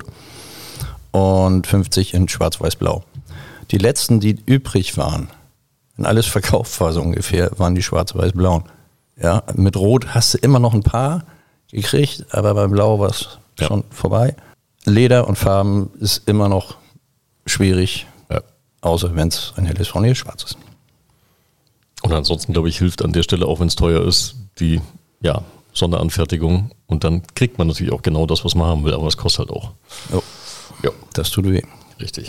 und fünfzig in Schwarz-Weiß-Blau. Die letzten, die übrig waren, wenn alles verkauft war so ungefähr, waren die Schwarz-Weiß-Blauen. Ja, mit Rot hast du immer noch ein paar gekriegt, aber bei Blau war es ja. schon vorbei. Leder und Farben ist immer noch schwierig, ja. außer wenn es ein helles von hier schwarz ist. Und ansonsten, glaube ich, hilft an der Stelle, auch wenn es teuer ist, die ja, Sonderanfertigung. Und dann kriegt man natürlich auch genau das, was man haben will, aber es kostet halt auch. Oh. Ja, das tut weh. Richtig.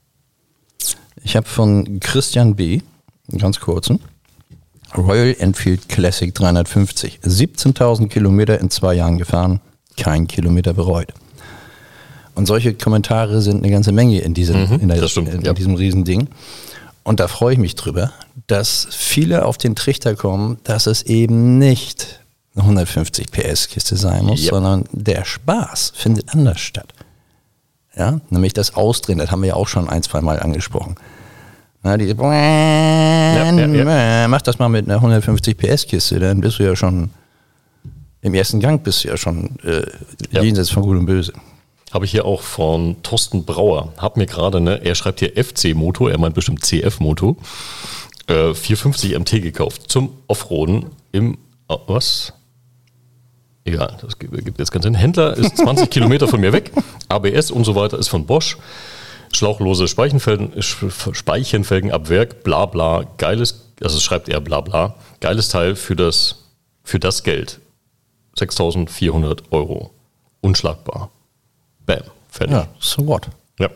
Ich habe von Christian B., einen ganz kurzen, Royal Enfield Classic dreihundertfünfzig, siebzehntausend Kilometer in zwei Jahren gefahren, kein Kilometer bereut. Und solche Kommentare sind eine ganze Menge in diesem, mhm, in der, stimmt, in ja. diesem Riesending. Und da freue ich mich drüber, dass viele auf den Trichter kommen, dass es eben nicht eine hundertfünfzig P S Kiste sein muss, ja. sondern der Spaß findet anders statt. Ja, nämlich das Ausdrehen, das haben wir ja auch schon ein, zwei Mal angesprochen. Na, die, ja, ja, ja. Mach das mal mit einer hundertfünfzig P S Kiste, dann bist du ja schon, im ersten Gang bist du ja schon äh, ja. jenseits von Gut und Böse. Habe ich hier auch von Thorsten Brauer. Hab mir gerade, ne, er schreibt hier F C-Motor, er meint bestimmt C F-Motor, äh, vierhundertfünfzig M T gekauft zum Offroaden im, oh, was? Egal, das gibt jetzt keinen Sinn. Händler ist zwanzig Kilometer von mir weg, A B S und so weiter ist von Bosch, schlauchlose Speichenfelgen, Speichenfelgen ab Werk, bla bla, geiles, also schreibt er bla bla, geiles Teil für das, für das Geld. sechstausendvierhundert Euro. Unschlagbar. Bam, fertig. Ja, so what? Ja.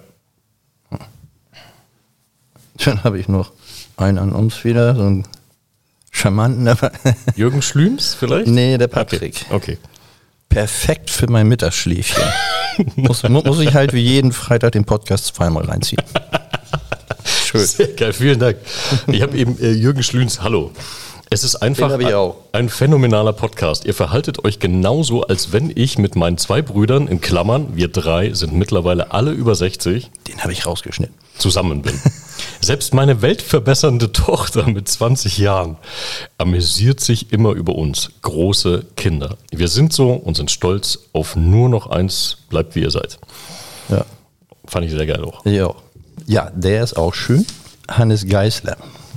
Dann habe ich noch einen an uns wieder, so einen charmanten. Jürgen Schlüms vielleicht? Nee, der Patrick. Okay. okay. Perfekt für mein Mittagsschläfchen. muss, muss ich halt wie jeden Freitag den Podcast zweimal reinziehen. Schön. Sehr geil, vielen Dank. Ich habe eben äh, Jürgen Schlüns, hallo. Es ist einfach hab ich ein, auch. ein phänomenaler Podcast. Ihr verhaltet euch genauso, als wenn ich mit meinen zwei Brüdern, in Klammern, wir drei sind mittlerweile alle über sechzig, Den habe ich rausgeschnitten. zusammen bin. Selbst meine weltverbessernde Tochter mit zwanzig Jahren amüsiert sich immer über uns, große Kinder. Wir sind so und sind stolz auf nur noch eins, bleibt wie ihr seid. Ja. Fand ich sehr geil auch. Ich auch. Ja, der ist auch schön. Hannes Geisler.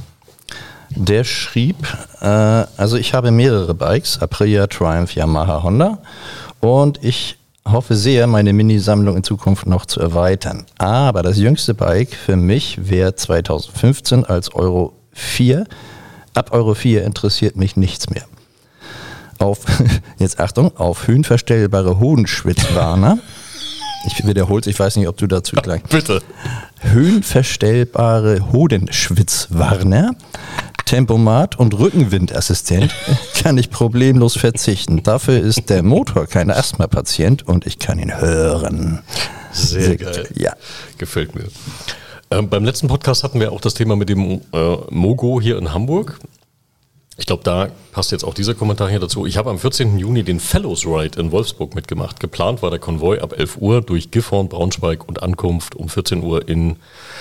Der schrieb, äh, also ich habe mehrere Bikes, Aprilia, Triumph, Yamaha, Honda und ich hoffe sehr, meine Mini-Sammlung in Zukunft noch zu erweitern. Aber das jüngste Bike für mich wäre zweitausendfünfzehn als Euro vier. Ab Euro vier interessiert mich nichts mehr. Auf, jetzt Achtung, auf höhenverstellbare Hodenschwitzwarner. Ich wiederhole es, ich weiß nicht, ob du dazu gleich. Bitte. Höhenverstellbare Hodenschwitzwarner, Tempomat und Rückenwindassistent kann ich problemlos verzichten. Dafür ist der Motor kein Asthma-Patient und ich kann ihn hören. Sehr, Sehr geil. Ja. Gefällt mir. Ähm, beim letzten Podcast hatten wir auch das Thema mit dem äh, Mogo hier in Hamburg. Ich glaube, da passt jetzt auch dieser Kommentar hier dazu. Ich habe am vierzehnten Juni den Fellows Ride in Wolfsburg mitgemacht. Geplant war der Konvoi ab elf Uhr durch Gifhorn, Braunschweig und Ankunft um vierzehn Uhr in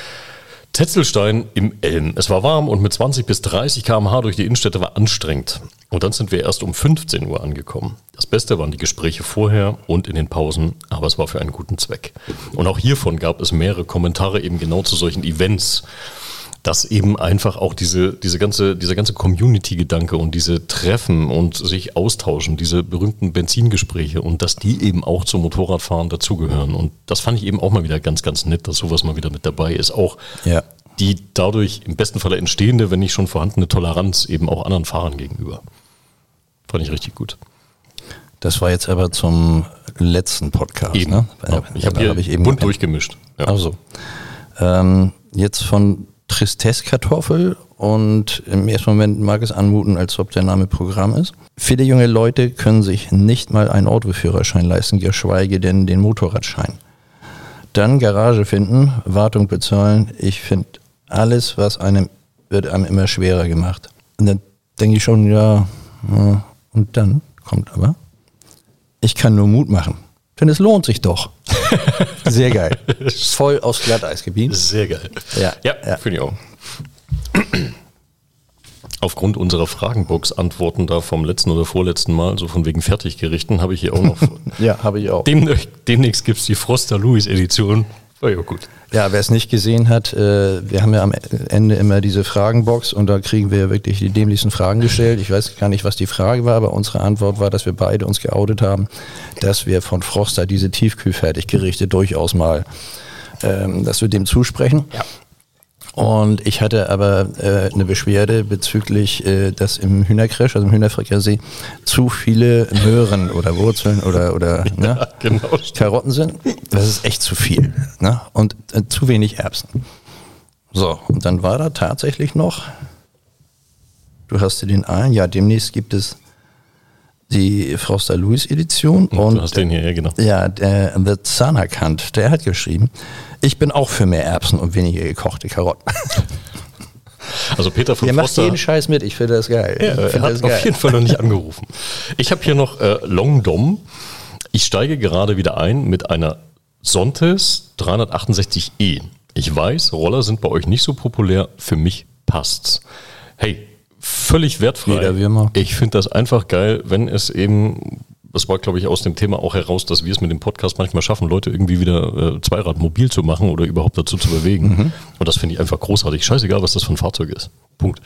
Tetzelstein im Elm. Es war warm und mit zwanzig bis dreißig Kilometer pro Stunde durch die Innenstädte war anstrengend. Und dann sind wir erst um fünfzehn Uhr angekommen. Das Beste waren die Gespräche vorher und in den Pausen, aber es war für einen guten Zweck. Und auch hiervon gab es mehrere Kommentare eben genau zu solchen Events, dass eben einfach auch diese, diese ganze, dieser ganze Community-Gedanke und diese Treffen und sich austauschen, diese berühmten Benzingespräche und dass die eben auch zum Motorradfahren dazugehören. Und das fand ich eben auch mal wieder ganz, ganz nett, dass sowas mal wieder mit dabei ist. Auch Ja. die dadurch im besten Falle entstehende, wenn nicht schon vorhandene Toleranz eben auch anderen Fahrern gegenüber. Fand ich richtig gut. Das war jetzt aber zum letzten Podcast. Eben. Ne? Ja, ich habe hier hab ich eben bunt durchgemischt. Ja. Also, ähm, jetzt von Tristesse-Kartoffel und im ersten Moment mag es anmuten, als ob der Name Programm ist. Viele junge Leute können sich nicht mal einen Autoführerschein leisten, geschweige denn den Motorradschein. Dann Garage finden, Wartung bezahlen. Ich finde, alles, was einem, wird einem immer schwerer gemacht. Und dann denke ich schon, ja, ja, und dann kommt aber, ich kann nur Mut machen. Denn es lohnt sich doch. Sehr geil. Voll aufs Glatteisgebiet. Sehr geil. Ja, ja, ja. finde ich auch. Aufgrund unserer Fragenbox-Antworten da vom letzten oder vorletzten Mal, so von wegen Fertiggerichten, habe ich hier auch noch. Ja, habe ich auch. Demnächst, demnächst gibt es die Froster-Louis-Edition. War ja gut. Ja, wer es nicht gesehen hat, äh, wir haben ja am Ende immer diese Fragenbox und da kriegen wir ja wirklich die dämlichsten Fragen gestellt. Ich weiß gar nicht, was die Frage war, aber unsere Antwort war, dass wir beide uns geoutet haben, dass wir von Froster diese Tiefkühlfertiggerichte durchaus mal, ähm, dass wir dem zusprechen. Ja. Und ich hatte aber äh, eine Beschwerde bezüglich, äh, dass im Hühnercrash, also im Hühnerfrikassee, zu viele Möhren oder Wurzeln oder, oder Ja, ne, genau. Karotten sind. Das ist echt zu viel. Ne? Und äh, zu wenig Erbsen. So, und dann war da tatsächlich noch, du hast dir den ein, ja, demnächst gibt es die Froster Louis Edition. Und, und du hast den hier, ja, genau. ja, der The Zanakant, der hat geschrieben, ich bin auch für mehr Erbsen und weniger gekochte Karotten. Also Peter von Ihr macht Froster, jeden Scheiß mit, ich finde das geil. ja, ich er finde hat das auf geil. jeden Fall noch nicht angerufen. Ich habe hier noch äh, Long Dom. Ich steige gerade wieder ein mit einer Sontes dreihundertachtundsechzig E. Ich weiß, Roller sind bei euch nicht so populär, für mich passt's. Hey, völlig wertfrei. Jeder wie immer. Ich finde das einfach geil, wenn es eben, das war glaube ich aus dem Thema auch heraus, dass wir es mit dem Podcast manchmal schaffen, Leute irgendwie wieder äh, Zweirad mobil zu machen oder überhaupt dazu zu bewegen. Mhm. Und das finde ich einfach großartig. Scheißegal, was das für ein Fahrzeug ist. Punkt.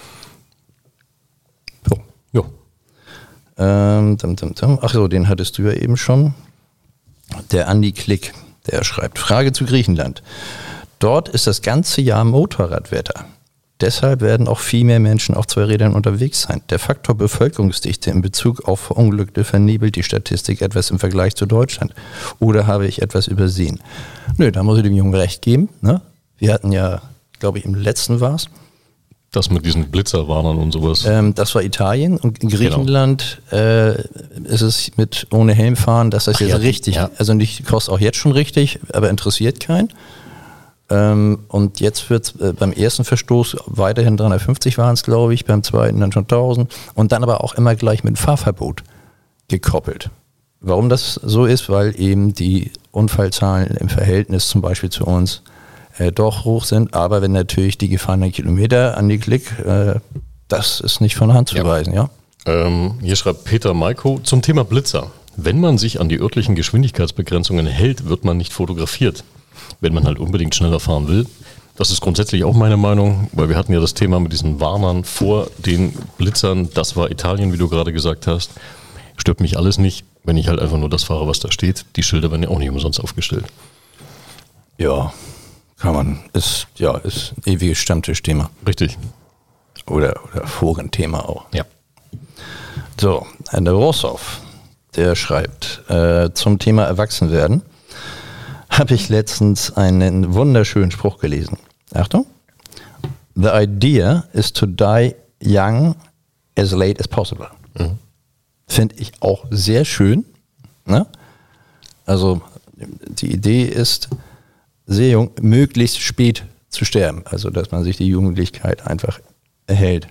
So. Ja. Ähm, dum, dum, dum. Ach so, den hattest du ja eben schon. Der Andi Klick, der schreibt, Frage zu Griechenland. Dort ist das ganze Jahr Motorradwetter. Deshalb werden auch viel mehr Menschen auf zwei Rädern unterwegs sein. Der Faktor Bevölkerungsdichte in Bezug auf Verunglückte vernebelt die Statistik etwas im Vergleich zu Deutschland. Oder habe ich etwas übersehen? Nö, da muss ich dem Jungen recht geben. Ne? Wir hatten ja, glaube ich, im letzten war es. Das mit diesen Blitzerwarnern und sowas. Ähm, das war Italien und in Griechenland genau. äh, ist es mit ohne Helm fahren, dass das Ach jetzt ja, richtig, ja. also nicht kostet auch jetzt schon richtig, aber interessiert keinen. Ähm, und jetzt wird äh, beim ersten Verstoß weiterhin dreihundertfünfzig waren es, glaube ich, beim zweiten dann schon tausend und dann aber auch immer gleich mit Fahrverbot gekoppelt. Warum das so ist, weil eben die Unfallzahlen im Verhältnis zum Beispiel zu uns äh, doch hoch sind, aber wenn natürlich die gefahrenen Kilometer an die Klick, äh, das ist nicht von der Hand zu Ja. weisen, ja. Ähm, hier schreibt Peter Maiko zum Thema Blitzer. Wenn man sich an die örtlichen Geschwindigkeitsbegrenzungen hält, wird man nicht fotografiert. Wenn man halt unbedingt schneller fahren will. Das ist grundsätzlich auch meine Meinung, weil wir hatten ja das Thema mit diesen Warnern vor den Blitzern. Das war Italien, wie du gerade gesagt hast. Stört mich alles nicht, wenn ich halt einfach nur das fahre, was da steht. Die Schilder werden ja auch nicht umsonst aufgestellt. Ja, kann man, ist, ja, ist ein ewiges Stammtischthema. Richtig. Oder, oder Forenthema auch. Ja. So, der Rossow, der schreibt äh, zum Thema Erwachsenwerden. Habe ich letztens einen wunderschönen Spruch gelesen. Achtung. The idea is to die young as late as possible. Mhm. Finde ich auch sehr schön. Ne? Also die Idee ist, sehr jung, möglichst spät zu sterben. Also dass man sich die Jugendlichkeit einfach erhält.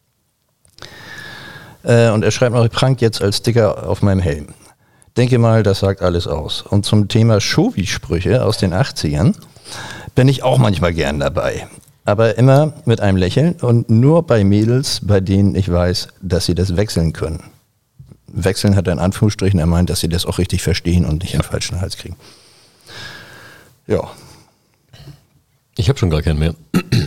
Äh, und er schreibt noch, ich prangt jetzt als Sticker auf meinem Helm. Denke mal, das sagt alles aus. Und zum Thema Shovi-Sprüche aus den achtzigern bin ich auch manchmal gern dabei. Aber immer mit einem Lächeln und nur bei Mädels, bei denen ich weiß, dass sie das wechseln können. Wechseln hat er in Anführungsstrichen, er meint, dass sie das auch richtig verstehen und nicht einen falschen Hals kriegen. Ja. Ich habe schon gar keinen mehr.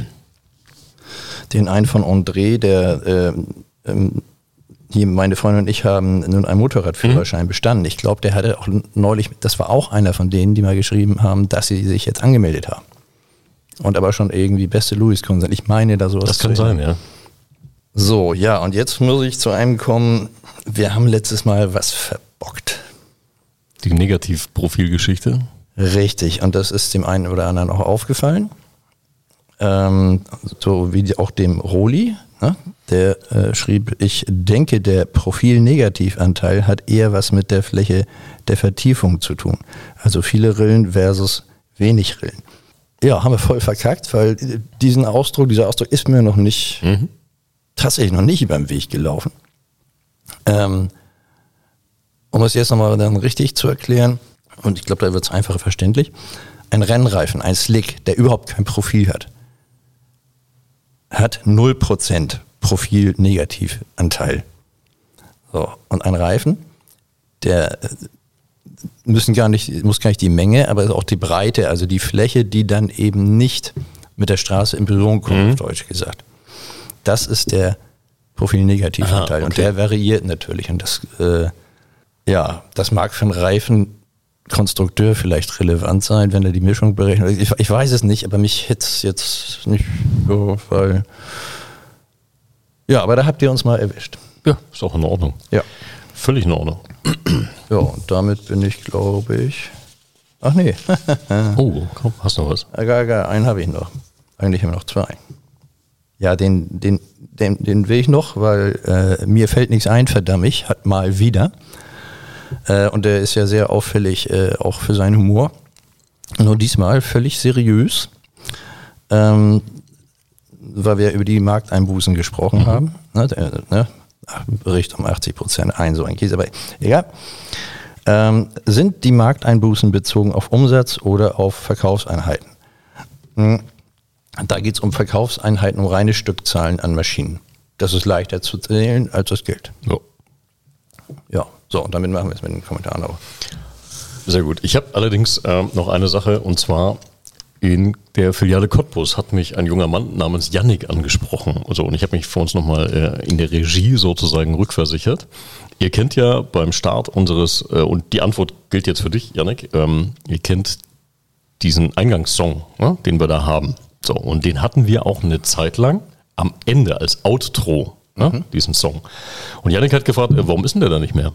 Den einen von André, der äh, ähm, hier, meine Freundin und ich haben nun einen Motorradführerschein mhm. bestanden. Ich glaube, der hatte auch neulich, das war auch einer von denen, die mal geschrieben haben, dass sie sich jetzt angemeldet haben. Und aber schon irgendwie beste Louis-Kunden sind. Ich meine, da sowas Das kann zu sein, ja. So, ja, und jetzt muss ich zu einem kommen, wir haben letztes Mal was verbockt. Die Negativprofilgeschichte. Richtig, und das ist dem einen oder anderen auch aufgefallen. Ähm, so wie auch dem Roli, ne? Der äh, schrieb, ich denke, der Profil-Negativanteil hat eher was mit der Fläche der Vertiefung zu tun. Also viele Rillen versus wenig Rillen. Ja, haben wir voll verkackt, weil diesen Ausdruck, dieser Ausdruck ist mir noch nicht, mhm. tatsächlich noch nicht über den Weg gelaufen. Ähm, um es jetzt nochmal dann richtig zu erklären, und ich glaube, da wird es einfacher verständlich, ein Rennreifen, ein Slick, der überhaupt kein Profil hat, hat null Prozent Profil-Negativanteil. So, und ein Reifen, der müssen gar nicht, muss gar nicht die Menge, aber auch die Breite, also die Fläche, die dann eben nicht mit der Straße in Berührung kommt, mhm. auf Deutsch gesagt. Das ist der Profil-Negativanteil. Aha, okay. Und der variiert natürlich. Und das, äh, ja, das mag für einen Reifenkonstrukteur vielleicht relevant sein, wenn er die Mischung berechnet. Ich, ich weiß es nicht, aber mich hitzt jetzt nicht so, weil. Ja, aber da habt ihr uns mal erwischt. Ja, ist auch in Ordnung. Ja. Völlig in Ordnung. Ja, und damit bin ich, glaube ich. Ach nee. Oh, komm, hast du noch was? Egal, egal, einen habe ich noch. Eigentlich haben wir noch zwei. Ja, den, den, den, den will ich noch, weil äh, mir fällt nichts ein, verdammt, ich hat mal wieder. Äh, und der ist ja sehr auffällig, äh, auch für seinen Humor. Nur diesmal völlig seriös. Ähm, weil wir über die Markteinbußen gesprochen mhm. haben. Ne, der, ne, Bericht um achtzig Prozent ein, so ein Käse, aber egal. Ähm, sind die Markteinbußen bezogen auf Umsatz oder auf Verkaufseinheiten? Hm. Da geht es um Verkaufseinheiten, um reine Stückzahlen an Maschinen. Das ist leichter zu zählen als das Geld. Ja. Ja, so, und damit machen wir es mit den Kommentaren auch. Sehr gut. Ich habe allerdings äh, noch eine Sache, und zwar in der Filiale Cottbus hat mich ein junger Mann namens Yannick angesprochen. Also, und ich habe mich vor uns nochmal äh, in der Regie sozusagen rückversichert. Ihr kennt ja beim Start unseres, äh, und die Antwort gilt jetzt für dich, Yannick, ähm, ihr kennt diesen Eingangssong, ne, den wir da haben. So, und den hatten wir auch eine Zeit lang am Ende als Outro, ne, mhm. diesen Song. Und Yannick hat gefragt, äh, warum ist denn der da nicht mehr?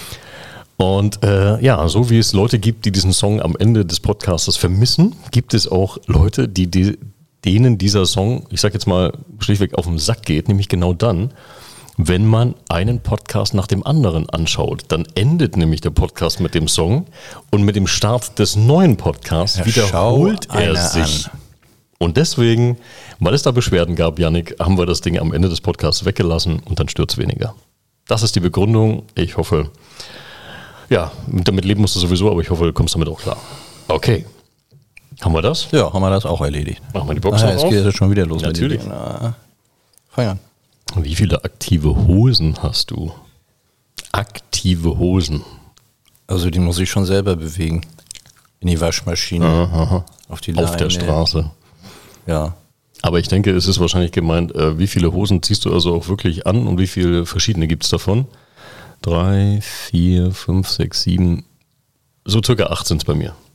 Und äh, ja, so wie es Leute gibt, die diesen Song am Ende des Podcastes vermissen, gibt es auch Leute, die, die denen dieser Song, ich sag jetzt mal, schlichtweg auf den Sack geht, nämlich genau dann, wenn man einen Podcast nach dem anderen anschaut. Dann endet nämlich der Podcast mit dem Song und mit dem Start des neuen Podcasts ja, wiederholt er sich. An. Und deswegen, weil es da Beschwerden gab, Jannik, haben wir das Ding am Ende des Podcasts weggelassen und dann stürzt weniger. Das ist die Begründung. Ich hoffe, ja, damit leben musst du sowieso, aber ich hoffe, du kommst damit auch klar. Okay. Haben wir das? Ja, haben wir das auch erledigt. Machen wir die Box Ah, noch jetzt auf? geht es schon wieder los. Natürlich. Mit den, na, feiern. Wie viele aktive Hosen hast du? Aktive Hosen. Also die muss ich schon selber bewegen. In die Waschmaschine. Aha. Auf die Auf der Leine. Straße. Ja. Aber ich denke, es ist wahrscheinlich gemeint, äh, wie viele Hosen ziehst du also auch wirklich an und wie viele verschiedene gibt es davon? Drei, vier, fünf, sechs, sieben, so circa acht sind es bei mir.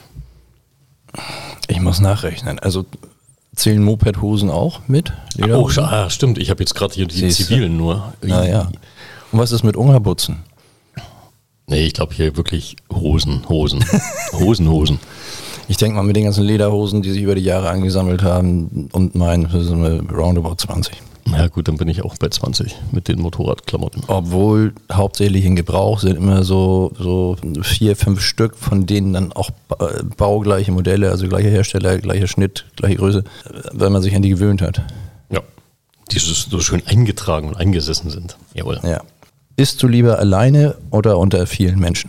Ich muss nachrechnen. Also zählen Moped-Hosen auch mit? Oh, Lederhosen? ah, stimmt, ich habe jetzt gerade hier die Siehste. zivilen nur. Naja. Und was ist mit Ungerbutzen? Nee, ich glaube hier wirklich Hosen, Hosen, Hosen, Hosen. Ich denke mal mit den ganzen Lederhosen, die sich über die Jahre angesammelt haben und meinen, das sind wir roundabout zwanzig. Ja gut, dann bin ich auch bei zwanzig mit den Motorradklamotten. Obwohl hauptsächlich in Gebrauch sind immer so, so vier, fünf Stück, von denen dann auch ba- baugleiche Modelle, also gleicher Hersteller, gleicher Schnitt, gleiche Größe, weil man sich an die gewöhnt hat. Ja, die so schön eingetragen und eingesessen sind. Jawohl. Ja. Isst du lieber alleine oder unter vielen Menschen?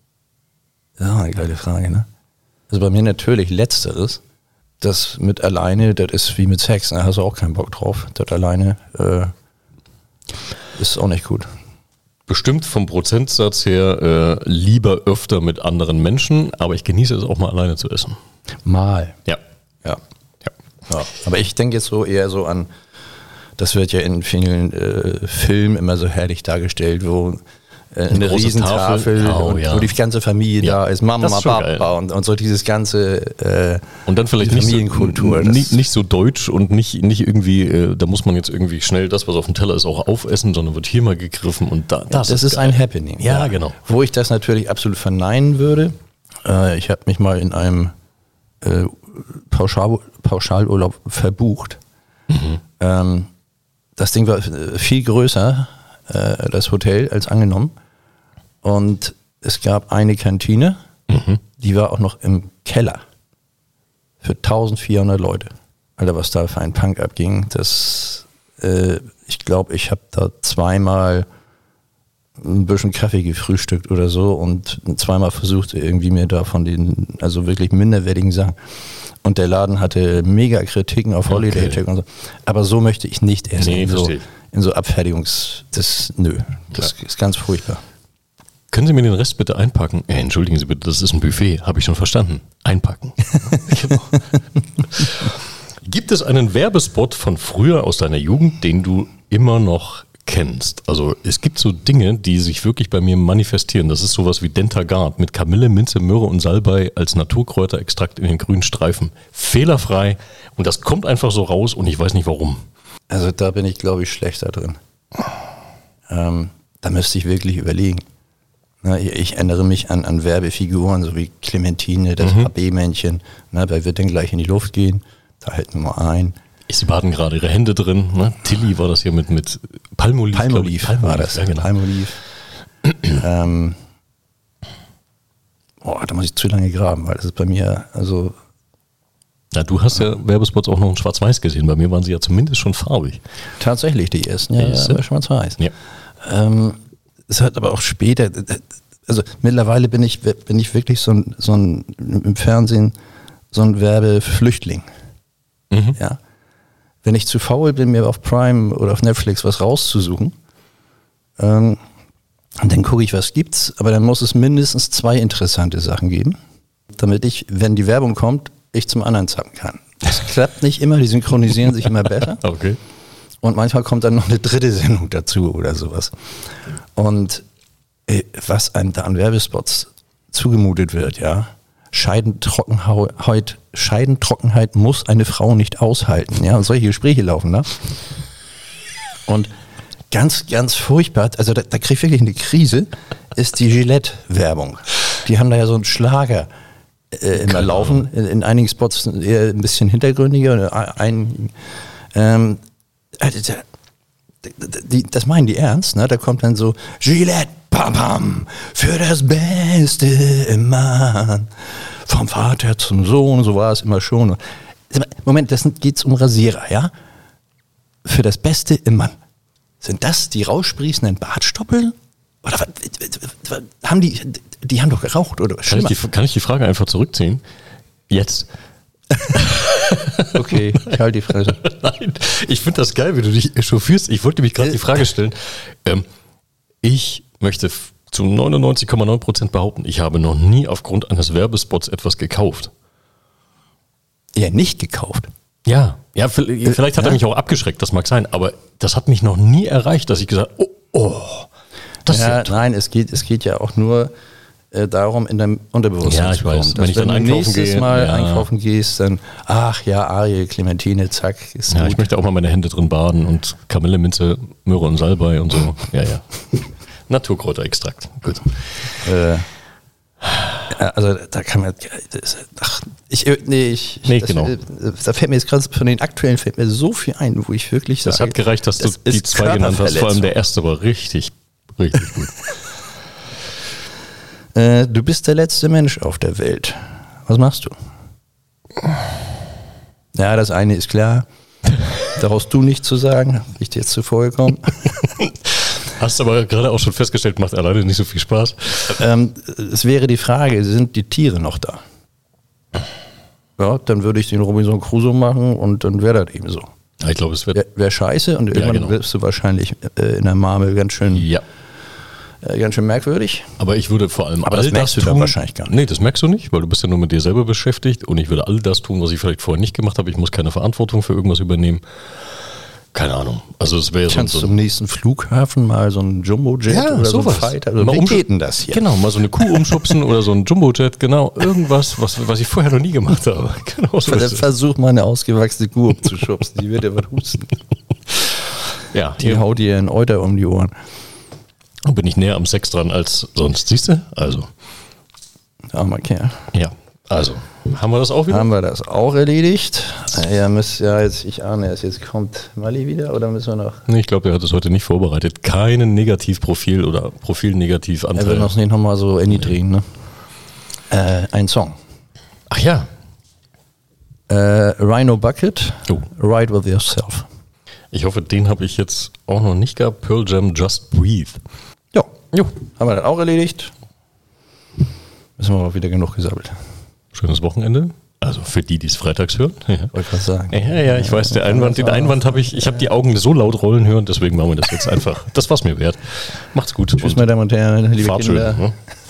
Ja, eine geile Frage, ne? Also bei mir natürlich Letzteres. Das mit alleine, das ist wie mit Sex, da hast du auch keinen Bock drauf. Das alleine äh, ist auch nicht gut. Bestimmt vom Prozentsatz her äh, lieber öfter mit anderen Menschen, aber ich genieße es auch mal alleine zu essen. Mal. Ja. Ja. Ja. Ja. Aber ich denke jetzt so eher so an, das wird ja in vielen äh, Filmen immer so herrlich dargestellt, wo äh, eine große Riesentafel, Tafel. Oh, und ja. wo die ganze Familie Ja. da ist, Mama, Das ist schon Papa und, und so dieses ganze äh, Und dann vielleicht die nicht so, Familienkultur. das- nicht, nicht so deutsch und nicht, nicht irgendwie, äh, da muss man jetzt irgendwie schnell das, was auf dem Teller ist, auch aufessen, sondern wird hier mal gegriffen und da. Das, ist, geil. ein Happening. Ja, genau. Wo ich das natürlich absolut verneinen würde, äh, ich habe mich mal in einem äh, Pauschal, Pauschalurlaub verbucht. Mhm. Ähm, das Ding war äh, viel größer, äh, das Hotel, als angenommen. Und es gab eine Kantine, Mhm. die war auch noch im Keller für eintausendvierhundert Leute. Alter, was da für ein Punk abging, das, äh, ich glaube, ich habe da zweimal ein bisschen Kaffee gefrühstückt oder so und zweimal versucht, irgendwie mir da von den, also wirklich minderwertigen Sachen. Und der Laden hatte mega Kritiken auf Holiday Okay. Check und so. Aber so möchte ich nicht essen. Nee, in, so, verstehe ich. in so Abfertigungs... Das, nö, das ist ganz furchtbar. Können Sie mir den Rest bitte einpacken? Äh, entschuldigen Sie bitte, das ist ein Buffet, habe ich schon verstanden. Einpacken. Genau. Gibt es einen Werbespot von früher aus deiner Jugend, den du immer noch kennst? Also es gibt so Dinge, die sich wirklich bei mir manifestieren. Das ist sowas wie Dentagard mit Kamille, Minze, Möhre und Salbei als Naturkräuterextrakt in den grünen Streifen. Fehlerfrei und das kommt einfach so raus und ich weiß nicht warum. Also da bin ich, glaube ich, schlechter drin. Ähm, da müsste ich wirklich überlegen. Na, ich, ich erinnere mich an, an Werbefiguren, so wie Clementine, das Mhm. H B-Männchen. Na, wer wird denn gleich in die Luft gehen? Da halten wir mal ein. Sie baden gerade ihre Hände drin. Ne? Tilly war das hier mit, mit Palmolive. glaub ich. Palmolive war das. Ja, genau. Palmolive. ähm, boah, da muss ich zu lange graben, weil das ist bei mir, also Na, du hast ja Werbespots auch noch in Schwarz-Weiß gesehen. Bei mir waren sie ja zumindest schon farbig. tatsächlich die ersten, ja, Ist ja, so. schwarz-weiß. Ja. Ähm, es hat aber auch später, also mittlerweile bin ich, bin ich wirklich so ein, so ein im Fernsehen so ein Werbeflüchtling. Mhm. Ja. Wenn ich zu faul bin, mir auf Prime oder auf Netflix was rauszusuchen, ähm, dann gucke ich, was gibt's, aber dann muss es mindestens zwei interessante Sachen geben, damit ich, wenn die Werbung kommt, ich zum anderen zappen kann. Das klappt nicht immer, die synchronisieren sich immer besser. Okay. Und manchmal kommt dann noch eine dritte Sendung dazu oder sowas. Und äh, was einem da an Werbespots zugemutet wird, ja, Scheidentrockenheit, Scheidentrockenheit muss eine Frau nicht aushalten. Ja, und solche Gespräche laufen, ne? Und ganz, ganz furchtbar, also da, da kriege ich wirklich eine Krise, ist die Gillette-Werbung. Die haben da ja so einen Schlager äh, immer laufen, in, in einigen Spots eher ein bisschen hintergründiger. Ein, ähm, also, die, das meinen die ernst, ne? Da kommt dann so Gillette, pam, pam, für das Beste im Mann, vom Vater zum Sohn, so war es immer schon. Moment, das geht es um Rasierer, ja? Für das Beste im Mann. Sind das die raussprießenden Bartstoppeln? Oder was, was, haben die, die haben doch geraucht, oder? Kann ich, die, kann ich die Frage einfach zurückziehen? Jetzt. Okay, ich halte die Fresse. Nein, ich finde das geil, wie du dich echauffierst. Ich wollte nämlich gerade die Frage stellen. Ähm, ich möchte f- zu neunundneunzig Komma neun Prozent behaupten, ich habe noch nie aufgrund eines Werbespots etwas gekauft. Ja, nicht gekauft. Ja, ja, vielleicht hat ja? er mich auch abgeschreckt, das mag sein, aber das hat mich noch nie erreicht, dass ich gesagt habe, oh, oh, das ja, ist ja toll. nein, es geht, es geht ja auch nur äh, darum, in deinem Unterbewusstsein Ja, ich zu kommen. weiß. Dass Wenn ich dann du einkaufen nächstes gehe, Mal ja. einkaufen gehst, dann, ach ja, Ariel, Clementine, zack, ist Ja, gut. ich möchte auch mal meine Hände drin baden und Kamille, Minze, Möhre und Salbei und so. Ja, ja. Naturkräuterextrakt. Gut. Äh, ja, also da kann man, das, ach, ich, äh, nee, ich, Nee, das, genau. äh, da fällt mir jetzt gerade von den aktuellen fällt mir so viel ein, wo ich wirklich sage, Das hat gereicht, dass das du die ist zwei genannt hast. Vor allem Körperverletzung. der erste war richtig, richtig gut. Äh, du bist der letzte Mensch auf der Welt. Was machst du? Ja, das eine ist klar. Da brauchst du nichts zu sagen. Ich dir jetzt zuvor gekommen. Hast aber gerade auch schon festgestellt, macht alleine nicht so viel Spaß. ähm, es wäre die Frage, sind die Tiere noch da? Ja, dann würde ich den Robinson Crusoe machen und dann wäre das eben so. Ja, ich glaube, es wird. Wäre wär scheiße und irgendwann genau. wirst du wahrscheinlich äh, in der Marmel ganz schön, Ja. äh, ganz schön merkwürdig. Aber ich würde vor allem Aber all das merkst du dann tun, wahrscheinlich gar nicht. Nee, das merkst du nicht, weil du bist ja nur mit dir selber beschäftigt und ich würde all das tun, was ich vielleicht vorher nicht gemacht habe. Ich muss keine Verantwortung für irgendwas übernehmen. Keine Ahnung. Also es wäre so, Kannst so zum nächsten Flughafen mal so einen Jumbojet Ja, oder sowas. so ein Fighter. Also Mal wie umsch- geht denn das hier? Genau, mal so eine Kuh umschubsen oder so ein Jumbojet, genau, irgendwas, was, was ich vorher noch nie gemacht habe. Genau so ist es. Versuch mal eine ausgewachsene Kuh umzuschubsen, die wird ja was husten. Ja, Die hier haut dir einen Euter um die Ohren. bin ich näher am Sex dran als sonst, siehst du? Also, Armer Kerl. ja, also, haben wir das auch wieder? Haben wir das auch erledigt? Ja, müsst ja jetzt, ich ahne es, jetzt kommt Mali wieder oder müssen wir noch? Nee, ich glaube, er hat es heute nicht vorbereitet. Keinen Negativprofil oder Er will Profil-Negativanteil. noch nicht nochmal so Annie drehen, ne? Äh, ein Song. Ach ja, Äh, Rhino Bucket, Oh. Ride With Yourself. ich hoffe, den habe ich jetzt auch noch nicht gehabt. Pearl Jam, Just Breathe. Ja, Jo, haben wir das auch erledigt? Müssen wir auch wieder genug gesammelt. schönes Wochenende. Also für die, die es freitags hören. Ja. Wollte ich was sagen. Ja, ja, ich weiß, der Einwand, den Einwand habe ich, ich habe die Augen so laut rollen hören, deswegen machen wir das jetzt einfach. Das war's mir wert. Macht's gut. Tschüss, meine Damen und Herren, liebe Fahrt schön. Kinder. Ne?